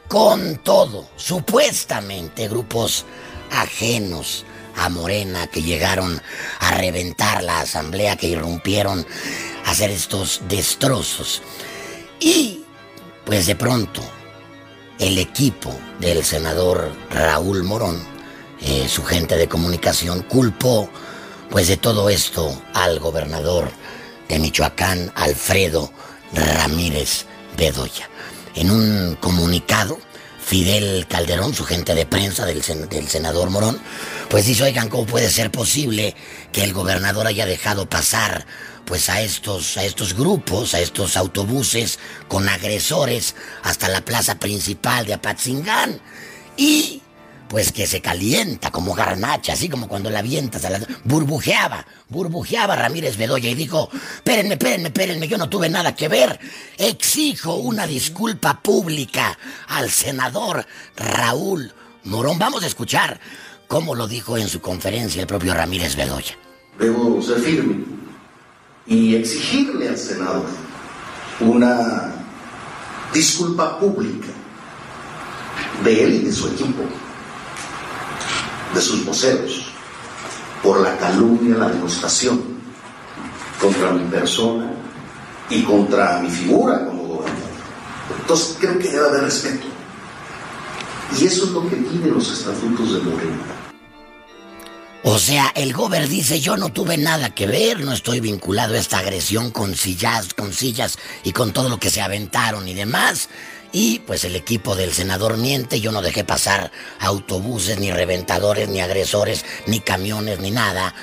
con todo, supuestamente grupos ajenos a Morena que llegaron a reventar la asamblea, que irrumpieron a hacer estos destrozos. Y pues de pronto el equipo del senador Raúl Morón, su gente de comunicación, culpó pues de todo esto al gobernador de Michoacán, Alfredo Ramírez Bedoya. En un comunicado, Fidel Calderón, su gente de prensa del senador Morón, pues dice: oigan, ¿cómo puede ser posible que el gobernador haya dejado pasar pues a estos grupos, a estos autobuses con agresores hasta la plaza principal de Apatzingán? Y pues que se calienta como garnacha, así como cuando la avientas a la... Burbujeaba Ramírez Bedoya y dijo: espérenme, yo no tuve nada que ver. Exijo una disculpa pública al senador Raúl Morón. Vamos a escuchar cómo lo dijo en su conferencia el propio Ramírez Bedoya. Debo ser firme y exigirle al senador una disculpa pública de él y de su equipo, de sus voceros, por la calumnia, la demostración contra mi persona y contra mi figura como gobernador. Entonces creo que debe haber respeto, y eso es lo que piden los estatutos de Morena. O sea, el gober dice: yo no tuve nada que ver, no estoy vinculado a esta agresión con sillas y con todo lo que se aventaron y demás. Y pues el equipo del senador miente: yo no dejé pasar autobuses, ni reventadores, ni agresores, ni camiones, ni nada.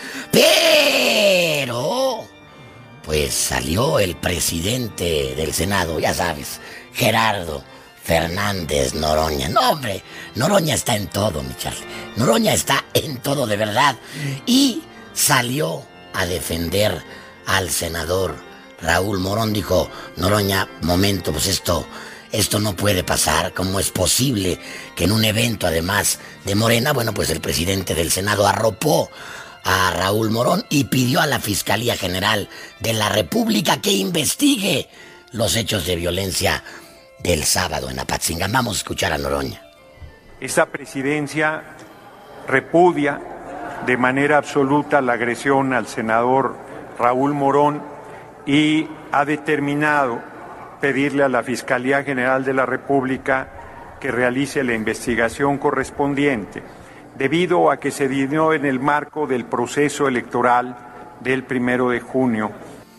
Pero pues salió el presidente del Senado, ya sabes, Gerardo Fernández Noroña. No, hombre, Noroña está en todo, mi Charlie. Noroña está en todo, de verdad. Y salió a defender al senador Raúl Morón. Dijo Noroña: momento, pues esto no puede pasar. ¿Cómo es posible que en un evento, además de Morena, bueno, pues el presidente del Senado arropó a Raúl Morón y pidió a la Fiscalía General de la República que investigue los hechos de violencia del sábado en Apatzingán? Vamos a escuchar a Noroña. Esta presidencia repudia de manera absoluta la agresión al senador Raúl Morón y ha determinado pedirle a la Fiscalía General de la República que realice la investigación correspondiente, debido a que se dio en el marco del proceso electoral del 1 de junio.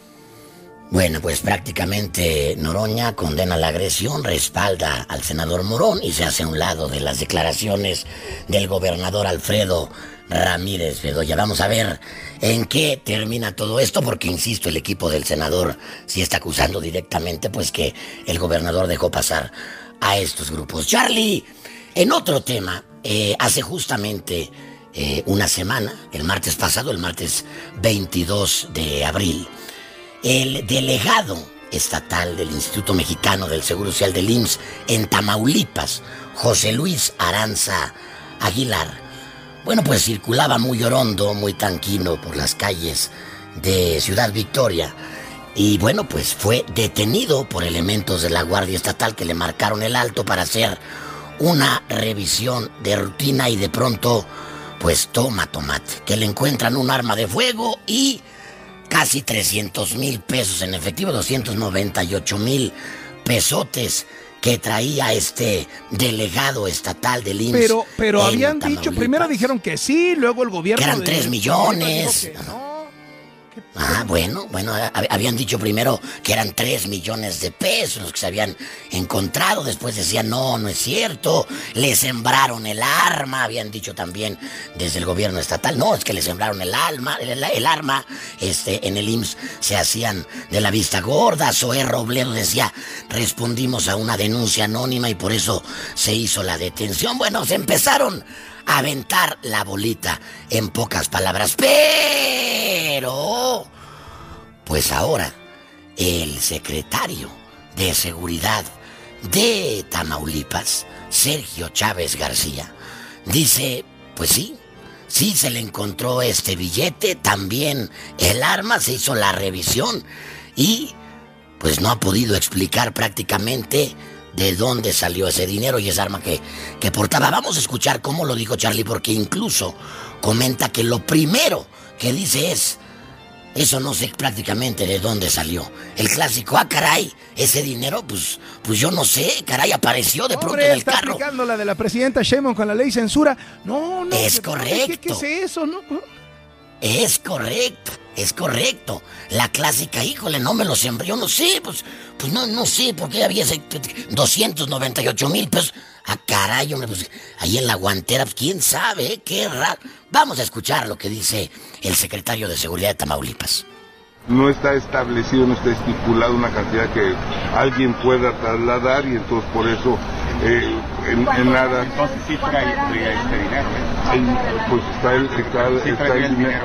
Bueno, pues prácticamente Noroña condena la agresión, respalda al senador Morón y se hace a un lado de las declaraciones del gobernador Alfredo Ramírez Bedoya. Vamos a ver en qué termina todo esto, porque insisto, el equipo del senador sí está acusando directamente pues que el gobernador dejó pasar a estos grupos. Charlie, en otro tema, hace justamente una semana, el martes pasado, el martes 22 de abril, el delegado estatal del Instituto Mexicano del Seguro Social del IMSS en Tamaulipas, José Luis Aranza Aguilar, bueno, pues circulaba muy orondo, muy tranquilo por las calles de Ciudad Victoria y bueno, pues fue detenido por elementos de la Guardia Estatal que le marcaron el alto para hacer una revisión de rutina y de pronto, pues toma tomate, que le encuentran un arma de fuego y casi 300,000 pesos en efectivo, 298,000 pesotes que traía este delegado estatal del IMSS. Pero habían dicho, primero dijeron que sí, luego el gobierno... Que eran 3 millones. Bueno, habían dicho primero que eran 3 millones de pesos los que se habían encontrado, después decían no es cierto, le sembraron el arma, habían dicho también desde el gobierno estatal, no, es que le sembraron el arma, en el IMSS se hacían de la vista gorda. Zoé Robledo decía, respondimos a una denuncia anónima y por eso se hizo la detención. Bueno, se empezaron a aventar la bolita, en pocas palabras, pero pues ahora el secretario de Seguridad de Tamaulipas, Sergio Chávez García, dice, pues sí se le encontró este billete, también el arma, se hizo la revisión y pues no ha podido explicar prácticamente de dónde salió ese dinero y esa arma que portaba. Vamos a escuchar cómo lo dijo Charlie, porque incluso comenta que lo primero que dice es: eso no sé prácticamente de dónde salió. El clásico, caray, ese dinero, pues yo no sé, caray, apareció de pronto en el está carro. aplicando la de la presidenta Sheinbaum con la ley censura. No. Es correcto. ¿Qué es eso? No. Es correcto. La clásica, híjole, no me lo sembré, yo no sé, pues no sé, porque había 298,000 pesos. Caray, hombre, pues ahí en la guantera, pues quién sabe, qué raro. Vamos a escuchar lo que dice el secretario de Seguridad de Tamaulipas. No está establecido, no está estipulado una cantidad que alguien pueda trasladar y entonces por eso en nada. Entonces sí traía este dinero, Pues está el dinero.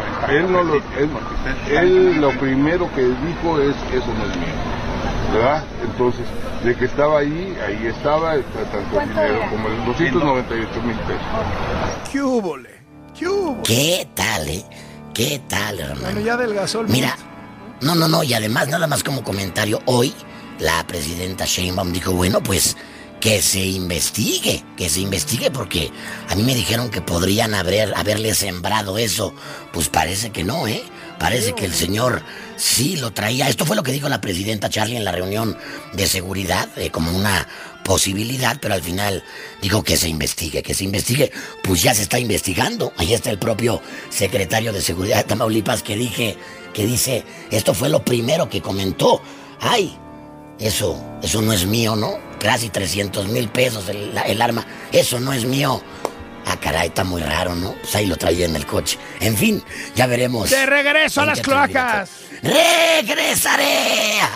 Él lo primero que dijo es: eso no es mío, ¿verdad? Entonces, de que estaba ahí estaba tanto el dinero como el 298,000 pesos. ¿Qué hubo? ¿Qué tal, hermano? Bueno, ya adelgazó el Mira, no, y además, nada más como comentario, hoy la presidenta Sheinbaum dijo, bueno, pues que se investigue, porque a mí me dijeron que podrían haberle sembrado eso. Pues parece que no, Parece que el señor sí lo traía. Esto fue lo que dijo la presidenta Charlie en la reunión de seguridad, como una posibilidad, pero al final dijo que se investigue. Pues ya se está investigando. Ahí está el propio secretario de Seguridad de Tamaulipas que dice, esto fue lo primero que comentó. Ay, eso no es mío, ¿no? Casi 300,000 pesos el arma. Eso no es mío. Caray, está muy raro, ¿no? Pues ahí lo traía en el coche. En fin, ya veremos. ¡De regreso a las cloacas! ¡Regresaré!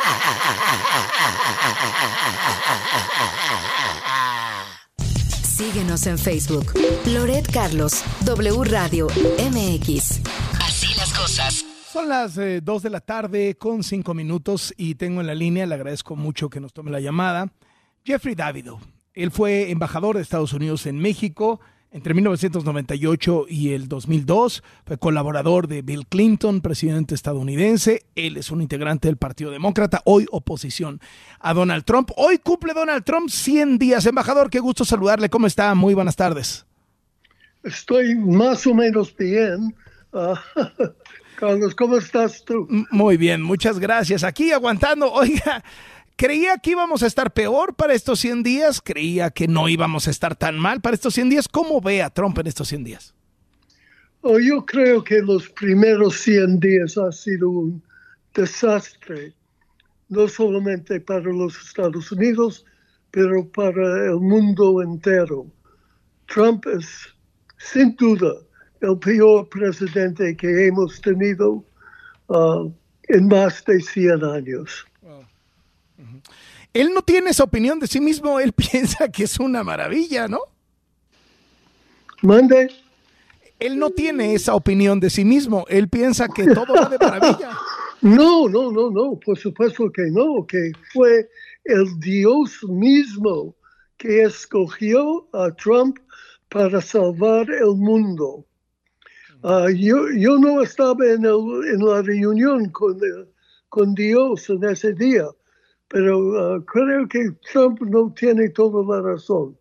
Síguenos en Facebook. Loret Carlos, W Radio, MX. Así las cosas. Son las 2 de la tarde con 5 minutos y tengo en la línea, le agradezco mucho que nos tome la llamada, Jeffrey Davidow. Él fue embajador de Estados Unidos en México entre 1998 y el 2002. Fue colaborador de Bill Clinton, presidente estadounidense. Él es un integrante del Partido Demócrata, hoy oposición a Donald Trump. Hoy cumple Donald Trump 100 días. Embajador, qué gusto saludarle. ¿Cómo está? Muy buenas tardes. Estoy más o menos bien. Carlos, ¿cómo estás tú? Muy bien, muchas gracias. Aquí aguantando. Oiga, creía que íbamos a estar peor para estos 100 días. Creía que no íbamos a estar tan mal para estos 100 días. ¿Cómo ve a Trump en estos 100 días? Yo creo que los primeros 100 días ha sido un desastre, no solamente para los Estados Unidos, pero para el mundo entero. Trump es, sin duda, el peor presidente que hemos tenido en más de 100 años. Él no tiene esa opinión de sí mismo, él piensa que es una maravilla, ¿no? ¿Mande? Él no tiene esa opinión de sí mismo, él piensa que todo va de maravilla. No, por supuesto que no, que fue el Dios mismo que escogió a Trump para salvar el mundo. Yo no estaba en la reunión con Dios en ese día, pero creo que Trump no tiene toda la razón.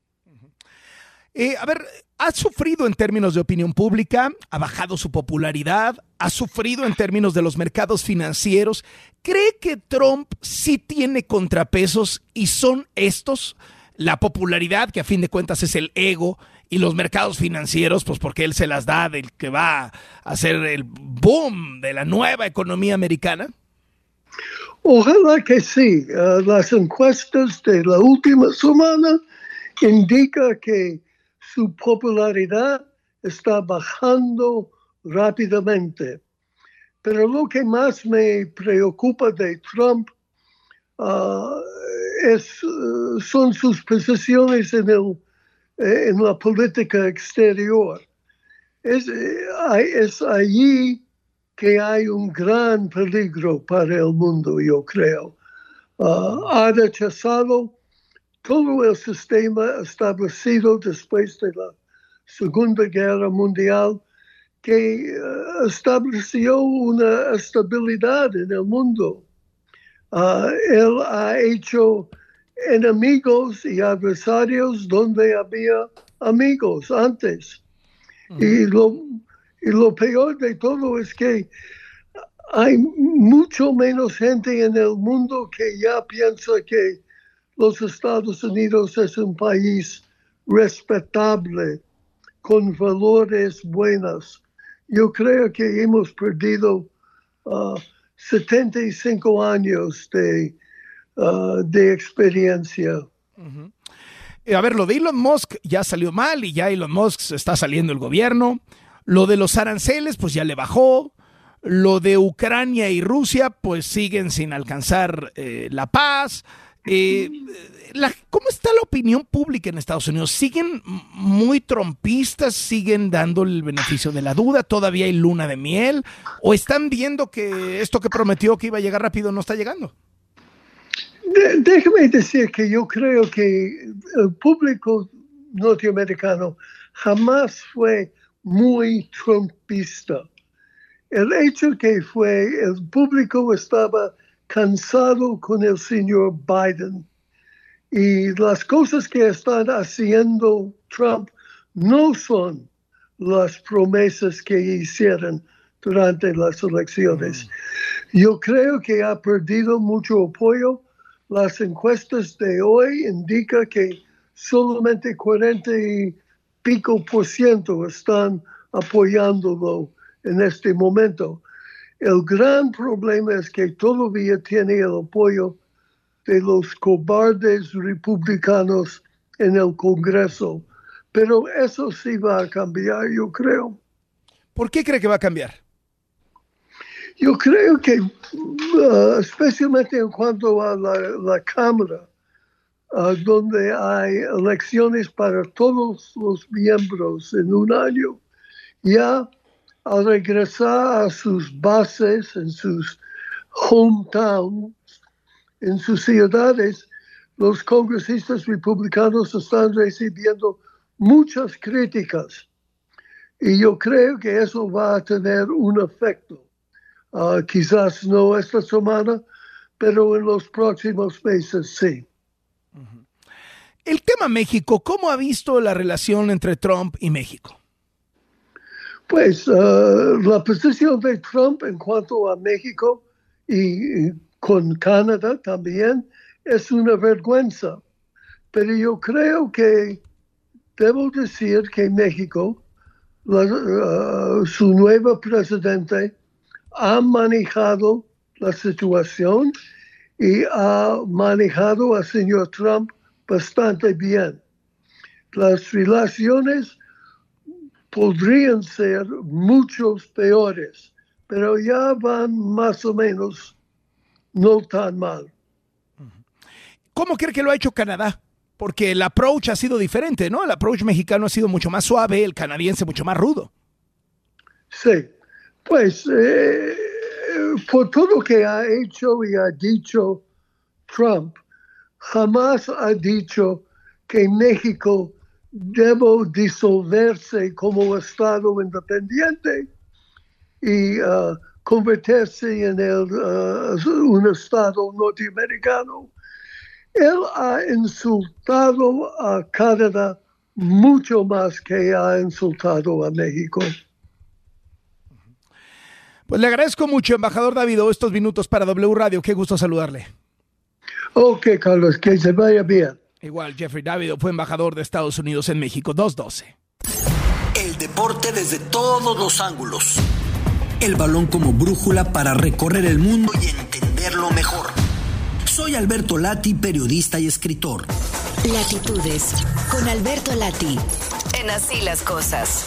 ¿Ha sufrido en términos de opinión pública? ¿Ha bajado su popularidad? ¿Ha sufrido en términos de los mercados financieros? ¿Cree que Trump sí tiene contrapesos y son estos? La popularidad, que a fin de cuentas es el ego, y los mercados financieros, pues porque él se las da del que va a hacer el boom de la nueva economía americana. Ojalá que sí. Las encuestas de la última semana indican que su popularidad está bajando rápidamente. Pero lo que más me preocupa de Trump son sus posiciones en la política exterior. Es allí que hay un gran peligro para el mundo, yo creo. Ha rechazado todo el sistema establecido después de la Segunda Guerra Mundial, que estableció una estabilidad en el mundo. Él ha hecho enemigos y adversarios donde había amigos antes. Y lo peor de todo es que hay mucho menos gente en el mundo que ya piensa que los Estados Unidos es un país respetable, con valores buenos. Yo creo que hemos perdido 75 años de experiencia. A ver, lo de Elon Musk ya salió mal y ya Elon Musk se está saliendo el gobierno. Lo de los aranceles, pues ya le bajó. Lo de Ucrania y Rusia, pues siguen sin alcanzar la paz. ¿Cómo está la opinión pública en Estados Unidos? ¿Siguen muy trumpistas? ¿Siguen dando el beneficio de la duda? ¿Todavía hay luna de miel? ¿O están viendo que esto que prometió que iba a llegar rápido no está llegando? Déjame decir que yo creo que el público norteamericano jamás fue muy trumpista. El hecho que el público estaba cansado con el señor Biden y las cosas que están haciendo Trump no son las promesas que hicieron durante las elecciones. Yo creo que ha perdido mucho apoyo. Las encuestas de hoy indican que solamente 40 y pico % están apoyándolo en este momento. El gran problema es que todavía tiene el apoyo de los cobardes republicanos en el Congreso. Pero eso sí va a cambiar, yo creo. ¿Por qué cree que va a cambiar? Yo creo que, especialmente en cuanto a la Cámara, donde hay elecciones para todos los miembros en un año, ya al regresar a sus bases, en sus hometowns, en sus ciudades, los congresistas republicanos están recibiendo muchas críticas. Y yo creo que eso va a tener un efecto. Quizás no esta semana, pero en los próximos meses sí. El tema México, ¿cómo ha visto la relación entre Trump y México? Pues la posición de Trump en cuanto a México y con Canadá también es una vergüenza. Pero yo creo que debo decir que México, su nuevo presidente, ha manejado la situación y ha manejado al señor Trump bastante bien. Las relaciones podrían ser muchos peores, pero ya van más o menos no tan mal. ¿Cómo cree que lo ha hecho Canadá? Porque el approach ha sido diferente, ¿no? El approach mexicano ha sido mucho más suave, el canadiense mucho más rudo. Sí, pues por todo lo que ha hecho y ha dicho Trump, jamás ha dicho que México debe disolverse como Estado independiente y convertirse en un Estado norteamericano. Él ha insultado a Canadá mucho más que ha insultado a México. Pues le agradezco mucho, embajador Davido, estos minutos para W Radio. Qué gusto saludarle. Ok, Carlos, que se vaya bien. Igual, Jeffrey Davido fue embajador de Estados Unidos en México, 212. El deporte desde todos los ángulos. El balón como brújula para recorrer el mundo y entenderlo mejor. Soy Alberto Lati, periodista y escritor. Latitudes, con Alberto Lati. En Así las Cosas.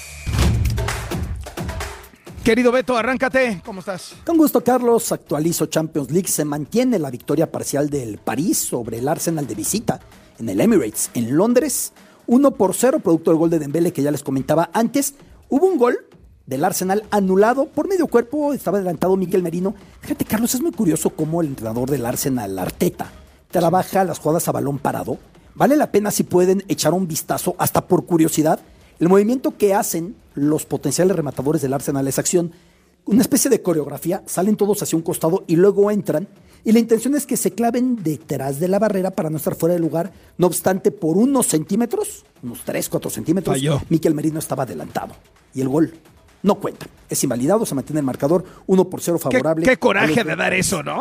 Querido Beto, arráncate. ¿Cómo estás? Con gusto, Carlos. Actualizo Champions League. Se mantiene la victoria parcial del París sobre el Arsenal de visita en el Emirates, en Londres. 1-0, producto del gol de Dembélé que ya les comentaba antes. Hubo un gol del Arsenal anulado por medio cuerpo. Estaba adelantado Mikel Merino. Fíjate, Carlos, es muy curioso cómo el entrenador del Arsenal, Arteta, trabaja las jugadas a balón parado. Vale la pena si pueden echar un vistazo, hasta por curiosidad. El movimiento que hacen los potenciales rematadores del Arsenal es acción, una especie de coreografía, salen todos hacia un costado y luego entran Y la intención es que se claven detrás de la barrera para no estar fuera de lugar. No obstante, por unos centímetros, unos 3, 4 centímetros, falló. Mikel Merino estaba adelantado. Y el gol no cuenta. Es invalidado, se mantiene el marcador 1-0 favorable. Qué coraje de dar eso, ¿no?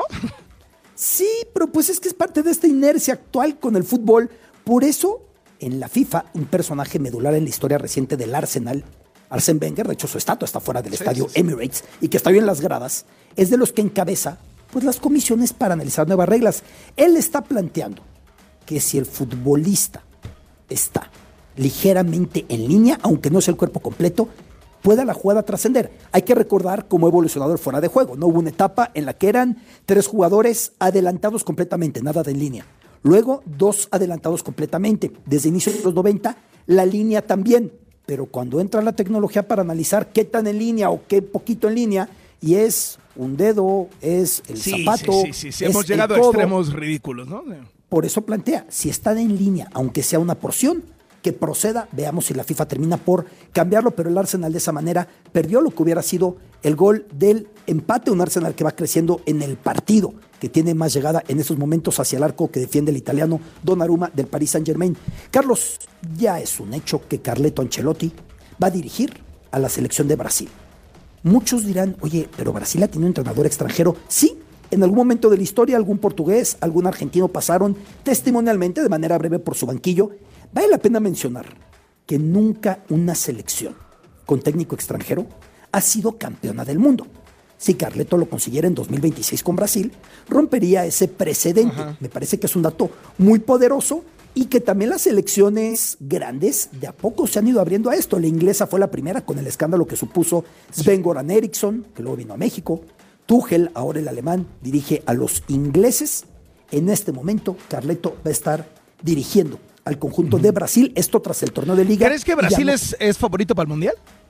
Sí, pero pues es que es parte de esta inercia actual con el fútbol. Por eso, en la FIFA, un personaje medular en la historia reciente del Arsenal, Arsène Wenger, de hecho su estatua está fuera del estadio Emirates y que está bien en las gradas, es de los que encabeza pues las comisiones para analizar nuevas reglas. Él está planteando que si el futbolista está ligeramente en línea, aunque no sea el cuerpo completo, pueda la jugada trascender. Hay que recordar cómo ha evolucionado el fuera de juego. No hubo una etapa en la que eran 3 jugadores adelantados completamente, nada de en línea. Luego 2 adelantados completamente. Desde inicios de los 90, la línea también. Pero cuando entra la tecnología para analizar qué tan en línea o qué poquito en línea, y es un dedo, es el zapato. Sí. Hemos llegado a extremos ridículos, ¿no? Por eso plantea, si está en línea, aunque sea una porción, que proceda, veamos si la FIFA termina por cambiarlo, pero el Arsenal de esa manera perdió lo que hubiera sido el gol del empate, un Arsenal que va creciendo en el partido, que tiene más llegada en estos momentos hacia el arco que defiende el italiano Donnarumma del Paris Saint-Germain. Carlos, ya es un hecho que Carleto Ancelotti va a dirigir a la selección de Brasil. Muchos dirán, oye, pero Brasil ha tenido un entrenador extranjero. Sí, en algún momento de la historia algún portugués, algún argentino pasaron testimonialmente de manera breve por su banquillo. Vale la pena mencionar que nunca una selección con técnico extranjero ha sido campeona del mundo. Si Carleto lo consiguiera en 2026 con Brasil, rompería ese precedente. Ajá. Me parece que es un dato muy poderoso y que también las selecciones grandes de a poco se han ido abriendo a esto. La inglesa fue la primera con el escándalo que supuso Sven-Göran Eriksson, que luego vino a México. Tuchel, ahora el alemán, dirige a los ingleses. En este momento, Carleto va a estar dirigiendo al conjunto de Brasil, esto tras el torneo de Liga. ¿Crees que Brasil es favorito para el Mundial?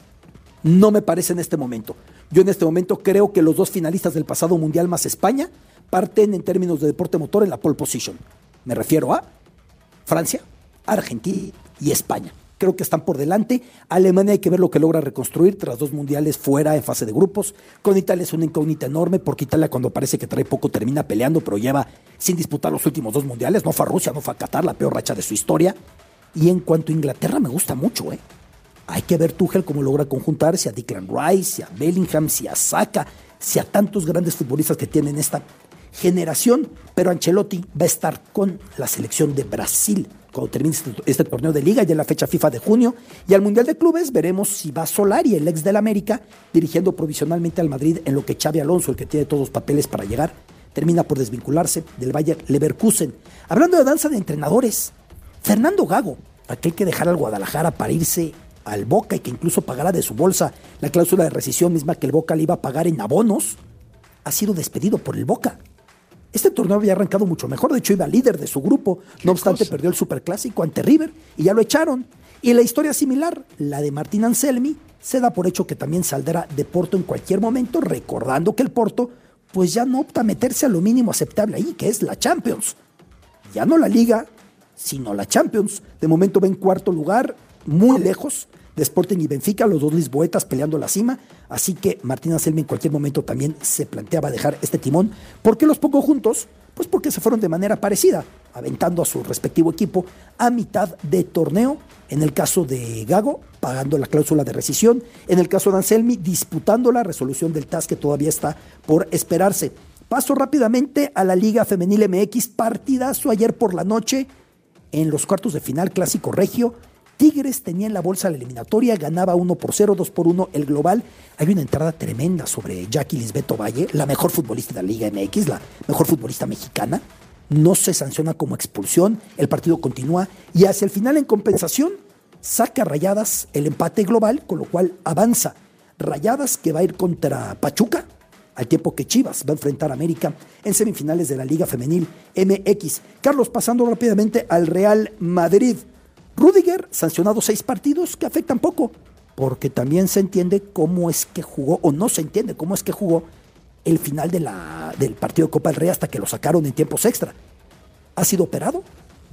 No me parece en este momento. Yo en este momento creo que los 2 finalistas del pasado Mundial más España parten en términos de deporte motor en la pole position. Me refiero a Francia, Argentina y España. Creo que están por delante. Alemania hay que ver lo que logra reconstruir tras 2 mundiales fuera en fase de grupos. Con Italia es una incógnita enorme porque Italia cuando parece que trae poco termina peleando, pero lleva sin disputar los últimos 2 mundiales. No fue a Rusia, no fue a Qatar, la peor racha de su historia. Y en cuanto a Inglaterra me gusta mucho, Hay que ver Tuchel cómo logra conjuntar si a Declan Rice, si a Bellingham, si a Saka, si a tantos grandes futbolistas que tienen esta generación. Pero Ancelotti va a estar con la selección de Brasil cuando termine este torneo de Liga, ya en la fecha FIFA de junio. Y al Mundial de Clubes veremos si va Solari, el ex del América, dirigiendo provisionalmente al Madrid, en lo que Xabi Alonso, el que tiene todos los papeles para llegar, termina por desvincularse del Bayer Leverkusen. Hablando de danza de entrenadores, Fernando Gago, aquel que dejara al Guadalajara para irse al Boca y que incluso pagara de su bolsa la cláusula de rescisión misma que el Boca le iba a pagar en abonos, ha sido despedido por el Boca. Este torneo había arrancado mucho mejor, de hecho iba líder de su grupo, no obstante perdió el Superclásico ante River y ya lo echaron. Y la historia similar, la de Martín Anselmi, se da por hecho que también saldrá de Porto en cualquier momento, recordando que el Porto pues ya no opta a meterse a lo mínimo aceptable ahí, que es la Champions. Ya no la Liga, sino la Champions. De momento va en 4º lugar, muy lejos de Sporting y Benfica, los 2 lisboetas peleando la cima, así que Martín Anselmi en cualquier momento también se planteaba dejar este timón. ¿Por qué los pongo juntos? Pues porque se fueron de manera parecida, aventando a su respectivo equipo a mitad de torneo, en el caso de Gago, pagando la cláusula de rescisión, en el caso de Anselmi, disputando la resolución del TAS que todavía está por esperarse. Paso rápidamente a la Liga Femenil MX, partidazo ayer por la noche, en los cuartos de final, Clásico Regio. Tigres tenía en la bolsa la eliminatoria, ganaba 1-0, 2-1 el global. Hay una entrada tremenda sobre Jackie Lisbeth Valle, la mejor futbolista de la Liga MX, la mejor futbolista mexicana. No se sanciona como expulsión, el partido continúa y hacia el final en compensación saca Rayadas el empate global, con lo cual avanza Rayadas, que va a ir contra Pachuca, al tiempo que Chivas va a enfrentar a América en semifinales de la Liga Femenil MX. Carlos, pasando rápidamente al Real Madrid. Rüdiger, sancionado 6 partidos que afectan poco, porque también se entiende cómo es que jugó, o no se entiende cómo es que jugó el final del partido de Copa del Rey hasta que lo sacaron en tiempos extra. Ha sido operado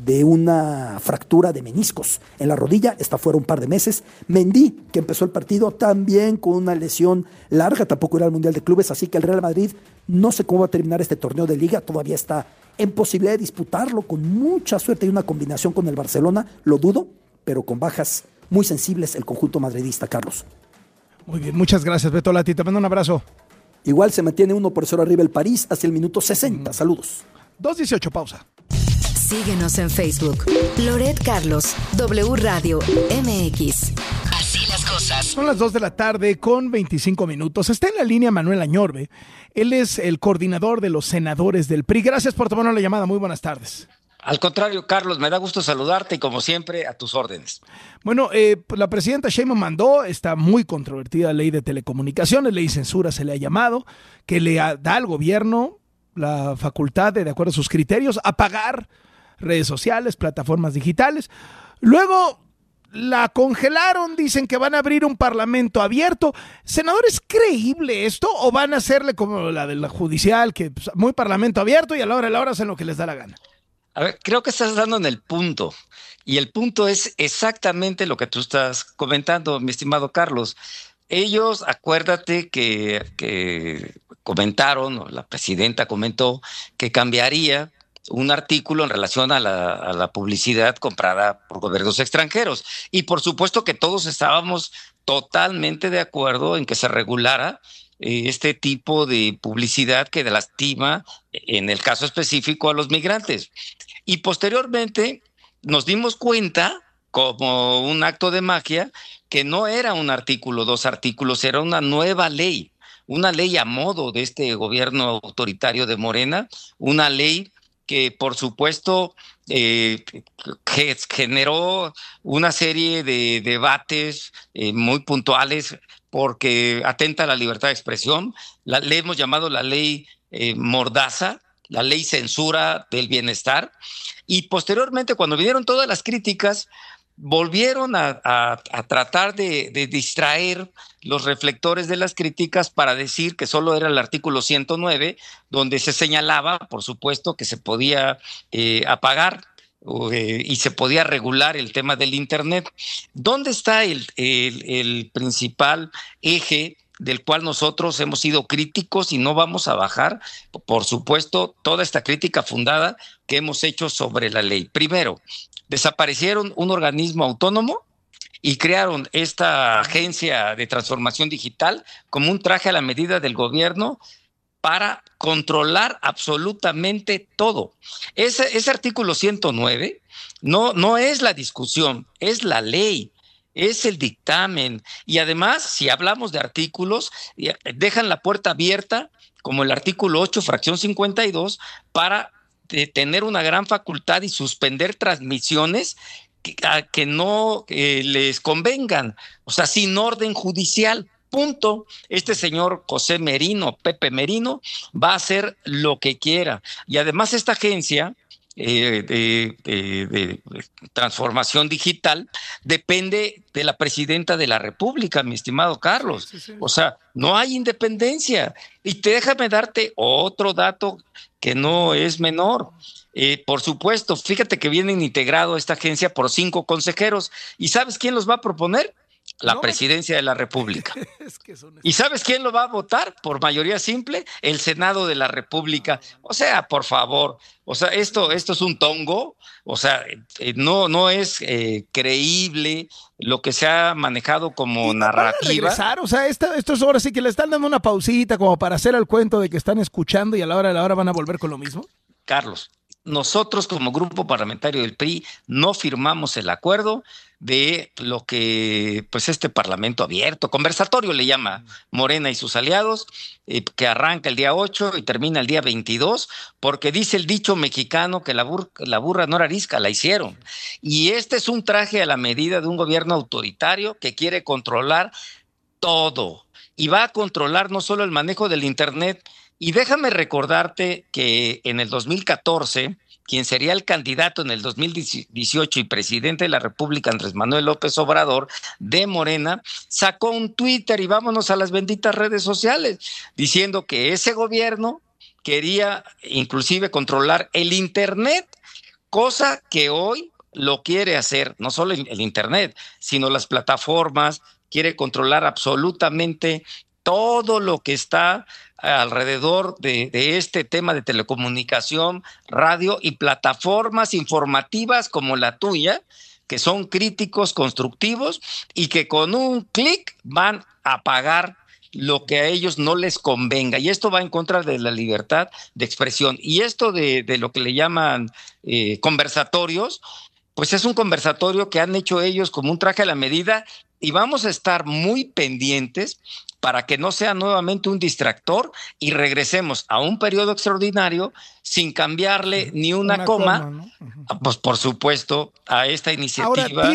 de una fractura de meniscos en la rodilla, está fuera un par de meses. Mendy, que empezó el partido también con una lesión larga, tampoco irá al Mundial de Clubes, así que el Real Madrid no sé cómo va a terminar este torneo de Liga, todavía está en posibilidad de disputarlo con mucha suerte y una combinación con el Barcelona, lo dudo, pero con bajas muy sensibles el conjunto madridista, Carlos. Muy bien, muchas gracias, Beto Lati, te mando un abrazo. Igual se mantiene 1-0 arriba el París hacia el minuto 60, saludos. 2:18, pausa. Síguenos en Facebook. Loret Carlos, W Radio MX. Así las cosas. Son las 2 de la tarde con 25 minutos. Está en la línea Manuel Añorbe. Él es el coordinador de los senadores del PRI. Gracias por tomarnos la llamada. Muy buenas tardes. Al contrario, Carlos, me da gusto saludarte y como siempre a tus órdenes. Bueno, la presidenta Sheinbaum mandó esta muy controvertida ley de telecomunicaciones, ley censura se le ha llamado, que le da al gobierno la facultad de acuerdo a sus criterios, apagar redes sociales, plataformas digitales. Luego la congelaron, dicen que van a abrir un parlamento abierto. Senador, ¿es creíble esto o van a hacerle como la de la judicial, que pues, muy parlamento abierto y a la hora hacen lo que les da la gana? A ver, creo que estás dando en el punto, y el punto es exactamente lo que tú estás comentando, mi estimado Carlos. Ellos, acuérdate que comentaron, la presidenta comentó que cambiaría un artículo en relación a la publicidad comprada por gobiernos extranjeros. Y por supuesto que todos estábamos totalmente de acuerdo en que se regulara este tipo de publicidad que lastima, en el caso específico, a los migrantes. Y posteriormente nos dimos cuenta, como un acto de magia, que no era un artículo, 2 artículos, era una nueva ley, una ley a modo de este gobierno autoritario de Morena, una ley que por supuesto generó una serie de debates muy puntuales porque atenta a la libertad de expresión. Le hemos llamado la ley Mordaza, la ley censura del bienestar, y posteriormente cuando vinieron todas las críticas volvieron a tratar de distraer los reflectores de las críticas para decir que solo era el artículo 109, donde se señalaba, por supuesto, que se podía apagar y se podía regular el tema del Internet. ¿Dónde está el principal eje del cual nosotros hemos sido críticos y no vamos a bajar, por supuesto, toda esta crítica fundada que hemos hecho sobre la ley? Primero, desaparecieron un organismo autónomo y crearon esta agencia de transformación digital como un traje a la medida del gobierno para controlar absolutamente todo. Ese artículo 109 no es la discusión, es la ley. Es el dictamen. Y además, si hablamos de artículos, dejan la puerta abierta, como el artículo 8, fracción 52, para tener una gran facultad y suspender transmisiones que no les convengan, o sea, sin orden judicial. Punto. Este señor José Merino, Pepe Merino, va a hacer lo que quiera. Y además esta agencia de transformación digital depende de la presidenta de la República, mi estimado Carlos. Sí. O sea, no hay independencia. Y déjame darte otro dato que no es menor. Por supuesto, fíjate que vienen integrado esta agencia por 5 consejeros. ¿Y sabes quién los va a proponer? La presidencia de la República. ¿Y sabes quién lo va a votar? Por mayoría simple, el Senado de la República. O sea, por favor, o sea, esto es un tongo, o sea, no es creíble lo que se ha manejado como narrativa. ¿Van a regresar? O sea, estos ahora sí que le están dando una pausita como para hacer el cuento de que están escuchando y a la hora de la hora van a volver con lo mismo. Carlos, nosotros como grupo parlamentario del PRI no firmamos el acuerdo de lo que pues este parlamento abierto, conversatorio le llama Morena y sus aliados, que arranca el día 8 y termina el día 22, porque dice el dicho mexicano que la burra no era arisca, la hicieron. Y este es un traje a la medida de un gobierno autoritario que quiere controlar todo. Y va a controlar no solo el manejo del Internet. Y déjame recordarte que en el 2014, quien sería el candidato en el 2018 y presidente de la República, Andrés Manuel López Obrador, de Morena, sacó un Twitter y vámonos a las benditas redes sociales, diciendo que ese gobierno quería inclusive controlar el Internet cosa que hoy lo quiere hacer, no solo el Internet, sino las plataformas, quiere controlar absolutamente todo lo que está alrededor de este tema de telecomunicación, radio y plataformas informativas como la tuya, que son críticos, constructivos y que con un clic van a pagar lo que a ellos no les convenga. Y esto va en contra de la libertad de expresión. Y esto de lo que le llaman conversatorios, pues es un conversatorio que han hecho ellos como un traje a la medida, y vamos a estar muy pendientes para que no sea nuevamente un distractor y regresemos a un periodo extraordinario sin cambiarle ni una coma, ¿no? Pues por supuesto a esta iniciativa. Ahora,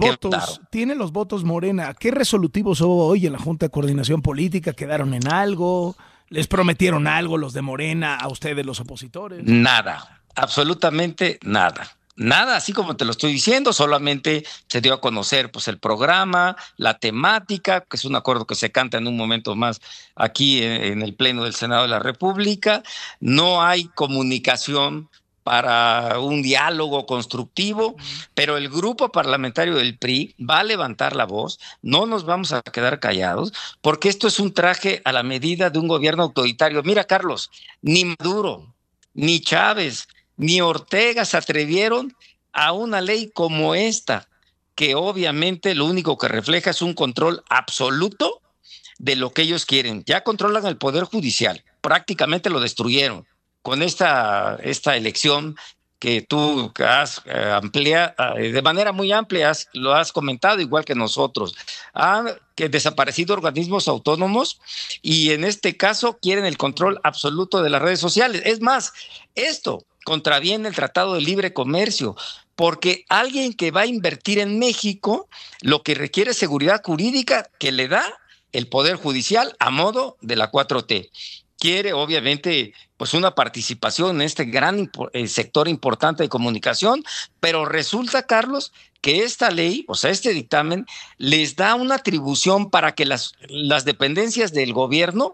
tiene los votos Morena. ¿Qué resolutivos hubo hoy en la Junta de Coordinación Política? ¿Quedaron en algo? ¿Les prometieron algo los de Morena a ustedes, los opositores? Nada, absolutamente nada. Nada, así como te lo estoy diciendo, solamente se dio a conocer pues el programa, la temática, que es un acuerdo que se canta en un momento más aquí en el Pleno del Senado de la República. No hay comunicación para un diálogo constructivo, pero el grupo parlamentario del PRI va a levantar la voz, no nos vamos a quedar callados, porque esto es un traje a la medida de un gobierno autoritario. Mira, Carlos, ni Maduro, ni Chávez, ni Ortega se atrevieron a una ley como esta, que obviamente lo único que refleja es un control absoluto de lo que ellos quieren. Ya controlan el Poder Judicial, prácticamente lo destruyeron con esta elección que tú has ampliado de manera muy amplia, lo has comentado igual que nosotros. Han desaparecido organismos autónomos y en este caso quieren el control absoluto de las redes sociales. Es más, esto contraviene el Tratado de Libre Comercio, porque alguien que va a invertir en México lo que requiere es seguridad jurídica que le da el Poder Judicial a modo de la 4T. Quiere obviamente pues una participación en este gran sector importante de comunicación, pero resulta, Carlos, que esta ley, o sea, este dictamen, les da una atribución para que las dependencias del gobierno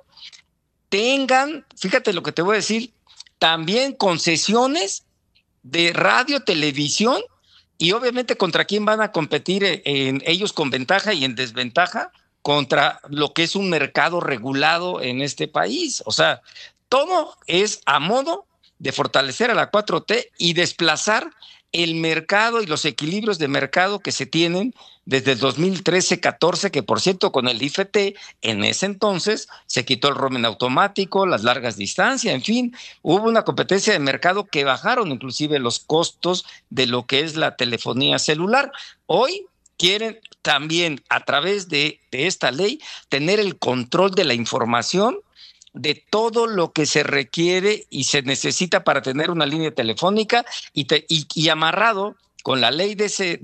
tengan, fíjate lo que te voy a decir, también concesiones de radio, televisión, y obviamente contra quién van a competir en ellos con ventaja y en desventaja contra lo que es un mercado regulado en este país. O sea, todo es a modo de fortalecer a la 4T y desplazar el mercado y los equilibrios de mercado que se tienen desde el 2013-14, que por cierto con el IFT en ese entonces se quitó el roaming automático, las largas distancias, en fin, hubo una competencia de mercado que bajaron inclusive los costos de lo que es la telefonía celular. Hoy quieren también a través de esta ley tener el control de la información de todo lo que se requiere y se necesita para tener una línea telefónica y amarrado con la ley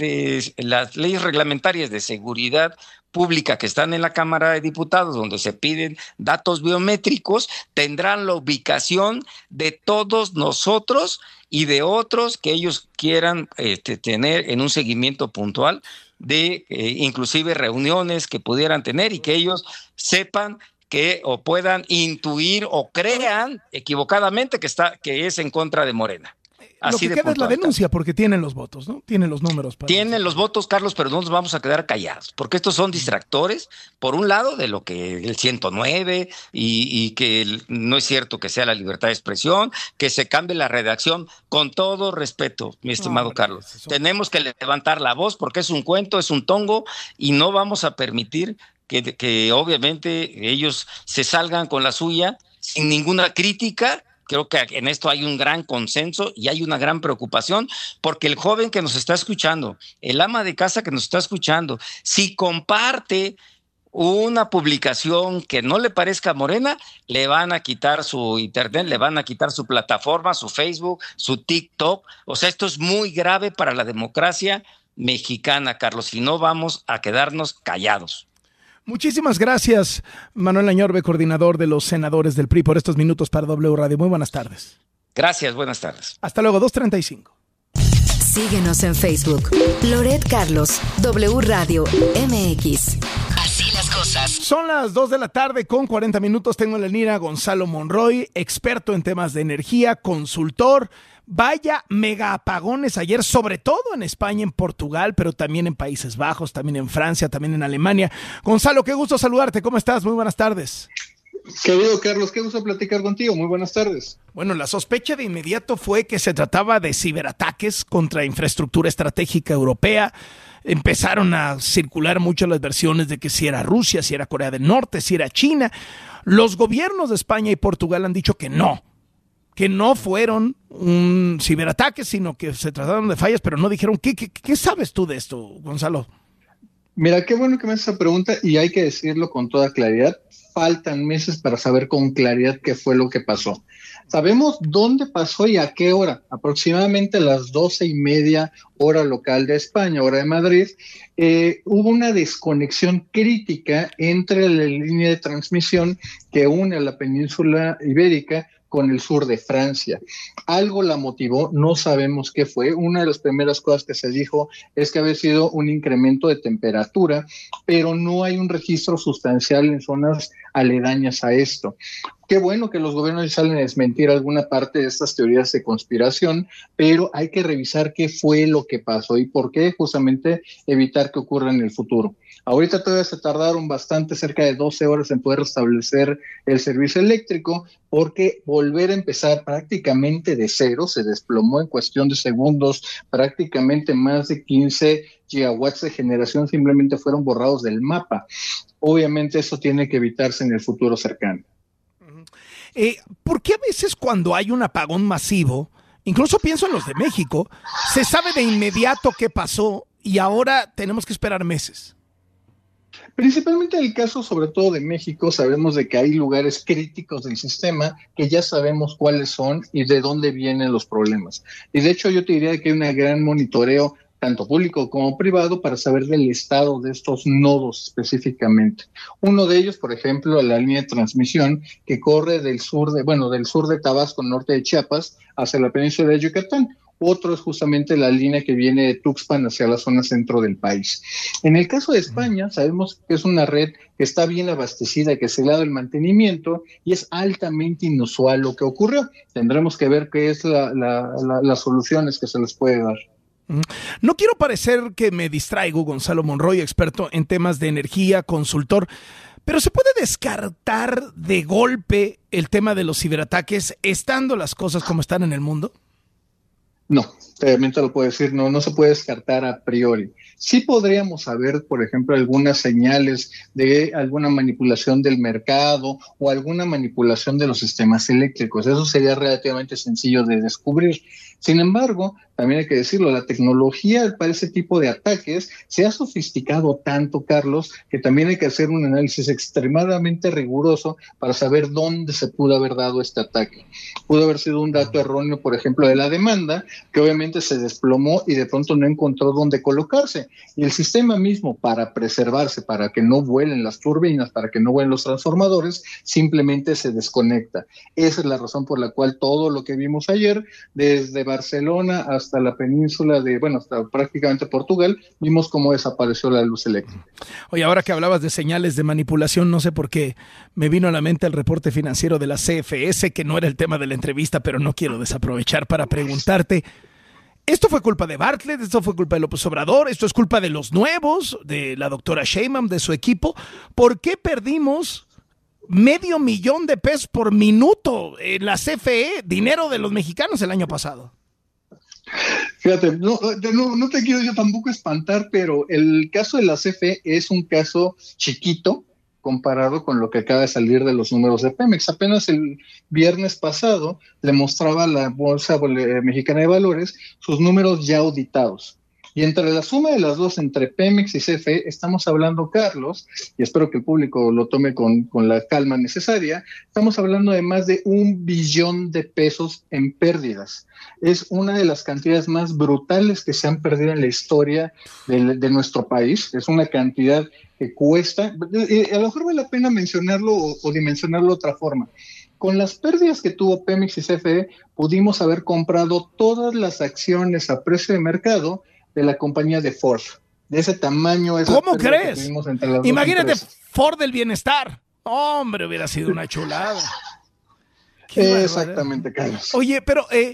de las leyes reglamentarias de seguridad pública que están en la Cámara de Diputados, donde se piden datos biométricos, tendrán la ubicación de todos nosotros y de otros que ellos quieran tener en un seguimiento puntual de inclusive reuniones que pudieran tener y que ellos sepan que o puedan intuir o crean equivocadamente que es en contra de Morena. Así lo que queda es la denuncia, porque tienen los votos, ¿no? Tienen los números. Tienen los votos, Carlos, pero no nos vamos a quedar callados, porque estos son distractores, por un lado, de lo que el 109 y que no es cierto que sea la libertad de expresión, que se cambie la redacción, con todo respeto, mi estimado Carlos. Tenemos que levantar la voz porque es un cuento, es un tongo, y no vamos a permitir que obviamente ellos se salgan con la suya sin ninguna crítica. Creo que en esto hay un gran consenso y hay una gran preocupación, porque el joven que nos está escuchando, el ama de casa que nos está escuchando, si comparte una publicación que no le parezca a Morena, le van a quitar su internet, le van a quitar su plataforma, su Facebook, su TikTok. O sea, esto es muy grave para la democracia mexicana, Carlos, y no vamos a quedarnos callados. Muchísimas gracias, Manuel Añorbe, coordinador de los senadores del PRI, por estos minutos para W Radio. Muy buenas tardes. Gracias, buenas tardes. Hasta luego, 2:35. Síguenos en Facebook. Loret Carlos, W Radio MX. Así las cosas. Son las 2 de la tarde con 40 minutos. Tengo en la línea a Gonzalo Monroy, experto en temas de energía, consultor. Vaya mega apagones ayer, sobre todo en España, en Portugal, pero también en Países Bajos, también en Francia, también en Alemania. Gonzalo, qué gusto saludarte. ¿Cómo estás? Muy buenas tardes. Querido Carlos, qué gusto platicar contigo. Muy buenas tardes. Bueno, la sospecha de inmediato fue que se trataba de ciberataques contra infraestructura estratégica europea. Empezaron a circular mucho las versiones de que si era Rusia, si era Corea del Norte, si era China. Los gobiernos de España y Portugal han dicho que no fueron un ciberataque, sino que se trataron de fallas, pero no dijeron. ¿Qué sabes tú de esto, Gonzalo? Mira, qué bueno que me haces esa pregunta y hay que decirlo con toda claridad. Faltan meses para saber con claridad qué fue lo que pasó. Sabemos dónde pasó y a qué hora. Aproximadamente a las 12:30 hora local de España, hora de Madrid, hubo una desconexión crítica entre la línea de transmisión que une a la península ibérica con el sur de Francia. Algo la motivó, no sabemos qué fue. Una de las primeras cosas que se dijo es que había sido un incremento de temperatura, pero no hay un registro sustancial en zonas aledañas a esto. Qué bueno que los gobiernos salen a desmentir alguna parte de estas teorías de conspiración, pero hay que revisar qué fue lo que pasó y por qué justamente evitar que ocurra en el futuro. Ahorita todavía se tardaron bastante, cerca de 12 horas en poder restablecer el servicio eléctrico, porque volver a empezar prácticamente de cero, se desplomó en cuestión de segundos, prácticamente más de 15 gigawatts de generación simplemente fueron borrados del mapa. Obviamente eso tiene que evitarse en el futuro cercano. ¿Por qué a veces cuando hay un apagón masivo, incluso pienso en los de México, se sabe de inmediato qué pasó y ahora tenemos que esperar meses? Principalmente en el caso, sobre todo de México, sabemos de que hay lugares críticos del sistema que ya sabemos cuáles son y de dónde vienen los problemas. Y de hecho yo te diría que hay un gran monitoreo, tanto público como privado, para saber del estado de estos nodos específicamente. Uno de ellos, por ejemplo, la línea de transmisión que corre del sur de Tabasco, norte de Chiapas, hacia la península de Yucatán. Otro es justamente la línea que viene de Tuxpan hacia la zona centro del país. En el caso de España, sabemos que es una red que está bien abastecida, que se le ha dado el mantenimiento y es altamente inusual lo que ocurrió. Tendremos que ver qué es las soluciones que se les puede dar. No quiero parecer que me distraigo, Gonzalo Monroy, experto en temas de energía, consultor, pero ¿se puede descartar de golpe el tema de los ciberataques estando las cosas como están en el mundo? No, también te lo puedo decir, no se puede descartar a priori. Sí podríamos saber, por ejemplo, algunas señales de alguna manipulación del mercado o alguna manipulación de los sistemas eléctricos. Eso sería relativamente sencillo de descubrir. Sin embargo, también hay que decirlo, la tecnología para ese tipo de ataques se ha sofisticado tanto, Carlos, que también hay que hacer un análisis extremadamente riguroso para saber dónde se pudo haber dado este ataque. Pudo haber sido un dato erróneo, por ejemplo, de la demanda, que obviamente se desplomó y de pronto no encontró dónde colocarse. Y el sistema mismo, para preservarse, para que no vuelen las turbinas, para que no vuelen los transformadores, simplemente se desconecta. Esa es la razón por la cual todo lo que vimos ayer, desde Barcelona hasta la península hasta prácticamente Portugal, vimos cómo desapareció la luz eléctrica. Oye, ahora que hablabas de señales de manipulación, no sé por qué me vino a la mente el reporte financiero de la CFS, que no era el tema de la entrevista, pero no quiero desaprovechar para preguntarte, ¿esto fue culpa de Bartlett? ¿Esto fue culpa de López Obrador? ¿Esto es culpa de los nuevos, de la doctora Sheinbaum, de su equipo? ¿Por qué perdimos $500,000 de pesos por minuto en la CFE, dinero de los mexicanos el año pasado? Fíjate, no te quiero yo tampoco espantar, pero el caso de la CFE es un caso chiquito comparado con lo que acaba de salir de los números de Pemex. Apenas el viernes pasado le mostraba la Bolsa Mexicana de Valores sus números ya auditados. Y entre la suma de las dos, entre Pemex y CFE, estamos hablando, Carlos, y espero que el público lo tome con la calma necesaria, estamos hablando de más de $1 billón en pérdidas. Es una de las cantidades más brutales que se han perdido en la historia de nuestro país. Es una cantidad que cuesta, a lo mejor vale la pena mencionarlo o dimensionarlo de otra forma. Con las pérdidas que tuvo Pemex y CFE, pudimos haber comprado todas las acciones a precio de mercado de la compañía de Ford. De ese tamaño es. ¿Cómo crees? Imagínate Ford del bienestar. Hombre, hubiera sido una chulada. Exactamente, Carlos. Oye, pero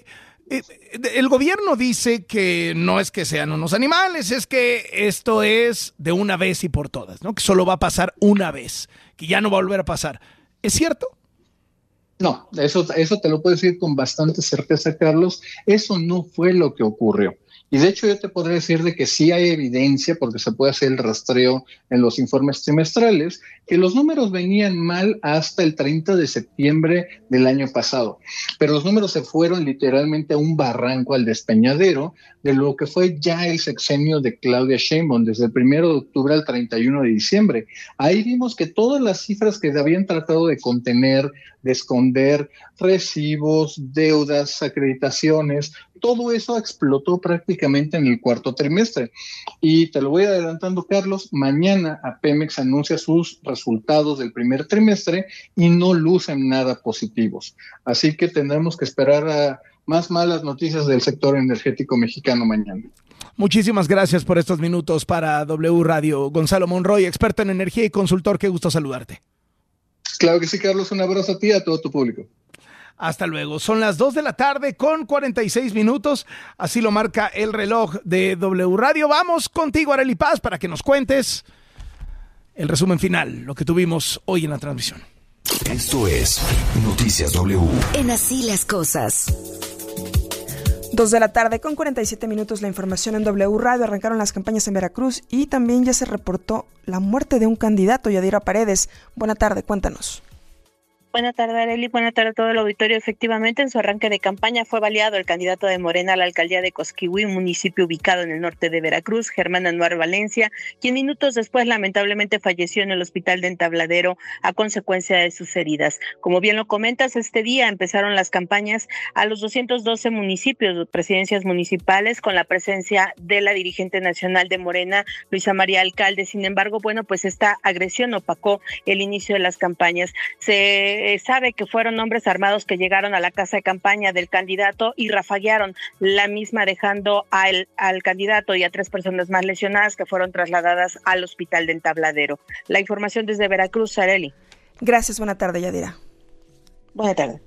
El gobierno dice que no es que sean unos animales, es que esto es de una vez y por todas, ¿no? Que solo va a pasar una vez, que ya no va a volver a pasar. ¿Es cierto? No, eso te lo puedo decir con bastante certeza, Carlos. Eso no fue lo que ocurrió. Y de hecho yo te podría decir de que sí hay evidencia, porque se puede hacer el rastreo en los informes trimestrales, que los números venían mal hasta el 30 de septiembre del año pasado. Pero los números se fueron literalmente a un barranco, al despeñadero, de lo que fue ya el sexenio de Claudia Sheinbaum, desde el 1 de octubre al 31 de diciembre. Ahí vimos que todas las cifras que habían tratado de contener, de esconder, recibos, deudas, acreditaciones, todo eso explotó prácticamente en el cuarto trimestre. Y te lo voy adelantando, Carlos, mañana a Pemex anuncia sus resultados del primer trimestre y no lucen nada positivos. Así que tendremos que esperar a más malas noticias del sector energético mexicano mañana. Muchísimas gracias por estos minutos para W Radio. Gonzalo Monroy, experto en energía y consultor, qué gusto saludarte. Claro que sí, Carlos, un abrazo a ti y a todo tu público. Hasta luego. Son las 2 de la tarde con 46 minutos. Así lo marca el reloj de W Radio. Vamos contigo, Arely Paz, para que nos cuentes el resumen final, lo que tuvimos hoy en la transmisión. Esto es Noticias W. En Así las Cosas. 2 de la tarde con 47 minutos, la información en W Radio. Arrancaron las campañas en Veracruz y también ya se reportó la muerte de un candidato, Yadira Paredes. Buena tarde, cuéntanos. Buenas tardes, Arely. Buenas tardes a todo el auditorio. Efectivamente, en su arranque de campaña fue baleado el candidato de Morena a la alcaldía de Cosquihui, un municipio ubicado en el norte de Veracruz, Germán Anuar Valencia, quien minutos después lamentablemente falleció en el hospital de Entabladero a consecuencia de sus heridas. Como bien lo comentas, este día empezaron las campañas a los 212 municipios, presidencias municipales, con la presencia de la dirigente nacional de Morena, Luisa María Alcalde. Sin embargo, pues esta agresión opacó el inicio de las campañas. Se sabe que fueron hombres armados que llegaron a la casa de campaña del candidato y rafaguearon la misma, dejando al candidato y a 3 personas más lesionadas que fueron trasladadas al hospital de Entabladero. La información desde Veracruz, Arely. Gracias, buena tarde, Yadira. Buena tarde.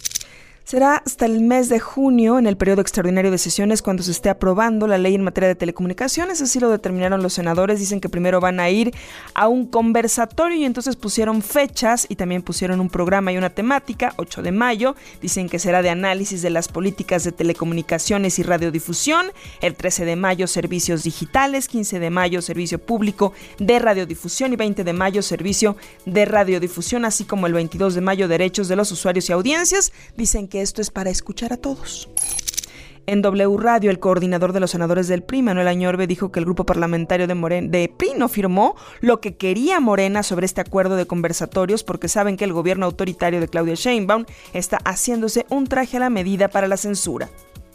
Será hasta el mes de junio, en el periodo extraordinario de sesiones, cuando se esté aprobando la ley en materia de telecomunicaciones. Así lo determinaron los senadores. Dicen que primero van a ir a un conversatorio y entonces pusieron fechas y también pusieron un programa y una temática. 8 de mayo, dicen que será de análisis de las políticas de telecomunicaciones y radiodifusión. El 13 de mayo, servicios digitales. 15 de mayo, servicio público de radiodifusión. Y 20 de mayo, servicio de radiodifusión. Así como el 22 de mayo, derechos de los usuarios y audiencias. Dicen que esto es para escuchar a todos. En W Radio, el coordinador de los senadores del PRI, Manuel Añorbe, dijo que el grupo parlamentario de PRI no firmó lo que quería Morena sobre este acuerdo de conversatorios porque saben que el gobierno autoritario de Claudia Sheinbaum está haciéndose un traje a la medida para la censura.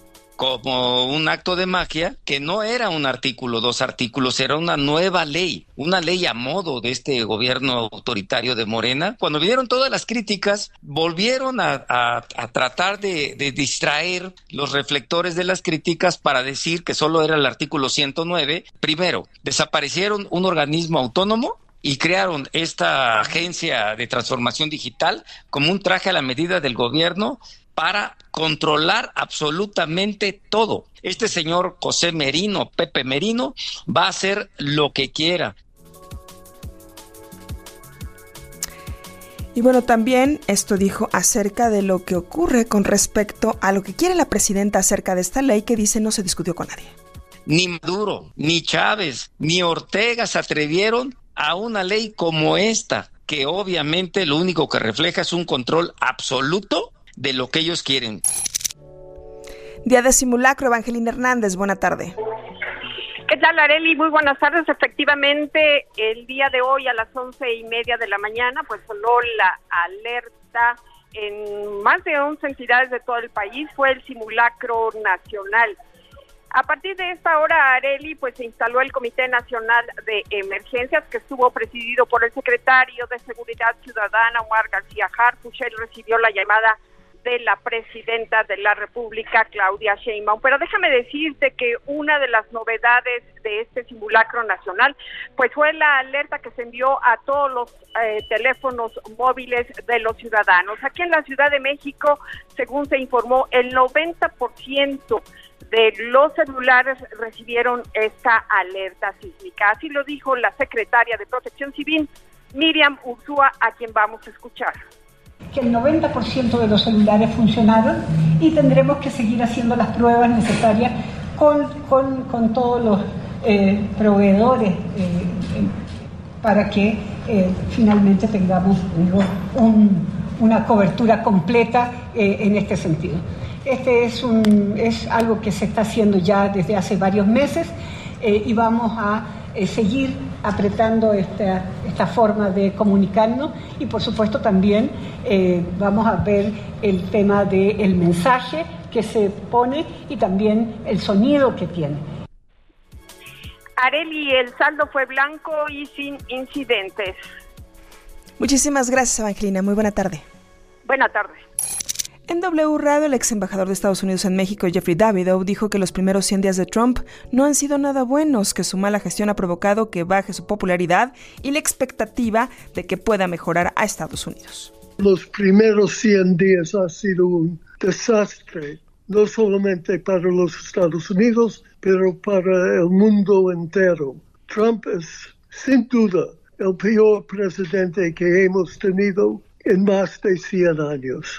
Como un acto de magia, que no era un artículo, 2 artículos, era una nueva ley, una ley a modo de este gobierno autoritario de Morena. Cuando vinieron todas las críticas, volvieron a tratar de distraer los reflectores de las críticas para decir que solo era el artículo 109. Primero, desaparecieron un organismo autónomo y crearon esta agencia de transformación digital como un traje a la medida del gobierno para controlar absolutamente todo. Este señor José Merino, Pepe Merino, va a hacer lo que quiera. Y bueno, también esto dijo acerca de lo que ocurre con respecto a lo que quiere la presidenta acerca de esta ley que dice no se discutió con nadie. Ni Maduro, ni Chávez, ni Ortega se atrevieron a una ley como esta, que obviamente lo único que refleja es un control absoluto de lo que ellos quieren. Día de simulacro, Evangelina Hernández, buena tarde. ¿Qué tal, Arely? Muy buenas tardes. Efectivamente, el día de hoy a las 11:30 de la mañana, pues sonó la alerta en más de 11 entidades de todo el país. Fue el simulacro nacional. A partir de esta hora, Arely, pues se instaló el Comité Nacional de Emergencias, que estuvo presidido por el secretario de Seguridad Ciudadana, Omar García Harfuch. Él recibió la llamada de la presidenta de la República, Claudia Sheinbaum. Pero déjame decirte que una de las novedades de este simulacro nacional, pues fue la alerta que se envió a todos los teléfonos móviles de los ciudadanos. Aquí en la Ciudad de México, según se informó, el 90% de los celulares recibieron esta alerta sísmica. Así lo dijo la secretaria de Protección Civil, Miriam Urzúa, a quien vamos a escuchar. Que el 90% de los celulares funcionaron y tendremos que seguir haciendo las pruebas necesarias con todos los proveedores para que finalmente tengamos una cobertura completa en este sentido. Este es algo que se está haciendo ya desde hace varios meses y vamos a seguir apretando esta forma de comunicarnos y por supuesto también vamos a ver el tema del mensaje que se pone y también el sonido que tiene. Arely, el saldo fue blanco y sin incidentes. Muchísimas gracias, Evangelina. Muy buena tarde. Buena tarde. En W Radio, el ex embajador de Estados Unidos en México, Jeffrey Davidow, dijo que los primeros 100 días de Trump no han sido nada buenos, que su mala gestión ha provocado que baje su popularidad y la expectativa de que pueda mejorar a Estados Unidos. Los primeros 100 días ha sido un desastre, no solamente para los Estados Unidos, pero para el mundo entero. Trump es, sin duda, el peor presidente que hemos tenido en más de 100 años.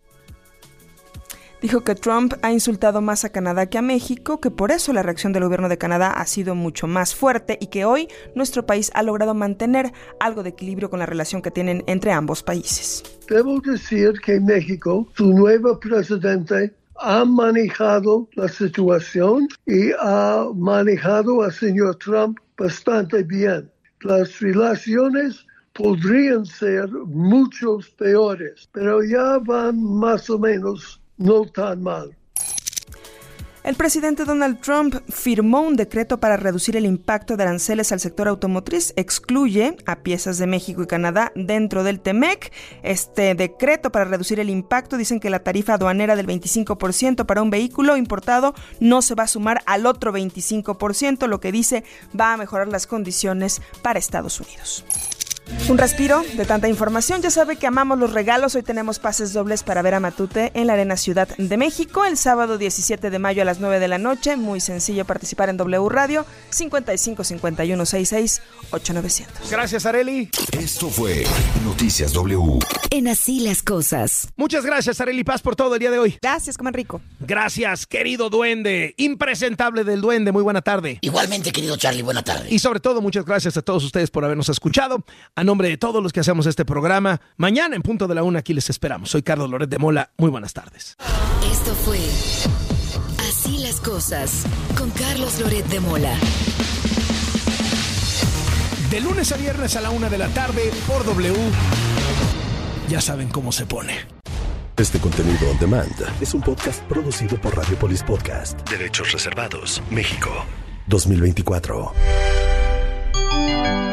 Dijo que Trump ha insultado más a Canadá que a México, que por eso la reacción del gobierno de Canadá ha sido mucho más fuerte y que hoy nuestro país ha logrado mantener algo de equilibrio con la relación que tienen entre ambos países. Debo decir que México, su nuevo presidente, ha manejado la situación y ha manejado al señor Trump bastante bien. Las relaciones podrían ser muchos peores, pero ya van más o menos no tan mal. El presidente Donald Trump firmó un decreto para reducir el impacto de aranceles al sector automotriz. Excluye a piezas de México y Canadá dentro del TEMEC. Este decreto para reducir el impacto, dicen que la tarifa aduanera del 25% para un vehículo importado no se va a sumar al otro 25%, lo que dice va a mejorar las condiciones para Estados Unidos. Un respiro de tanta información. Ya sabe que amamos los regalos. Hoy tenemos pases dobles para ver a Matute en la Arena Ciudad de México el sábado 17 de mayo a las 9 de la noche. Muy sencillo participar en W Radio 55 51 66 8900. Gracias, Arely. Esto fue Noticias W. En Así las Cosas. Muchas gracias, Arely Paz, por todo el día de hoy. Gracias, coman rico. Gracias, querido duende. Impresentable del duende. Muy buena tarde. Igualmente, querido Charlie, buena tarde. Y sobre todo, muchas gracias a todos ustedes por habernos escuchado. A nombre de todos los que hacemos este programa, mañana en punto de la 1 aquí les esperamos. Soy Carlos Loret de Mola. Muy buenas tardes. Esto fue Así las Cosas con Carlos Loret de Mola. De lunes a viernes a la 1 de la tarde por W. Ya saben cómo se pone. Este contenido on demand es un podcast producido por Radiopolis Podcast. Derechos reservados. México 2024.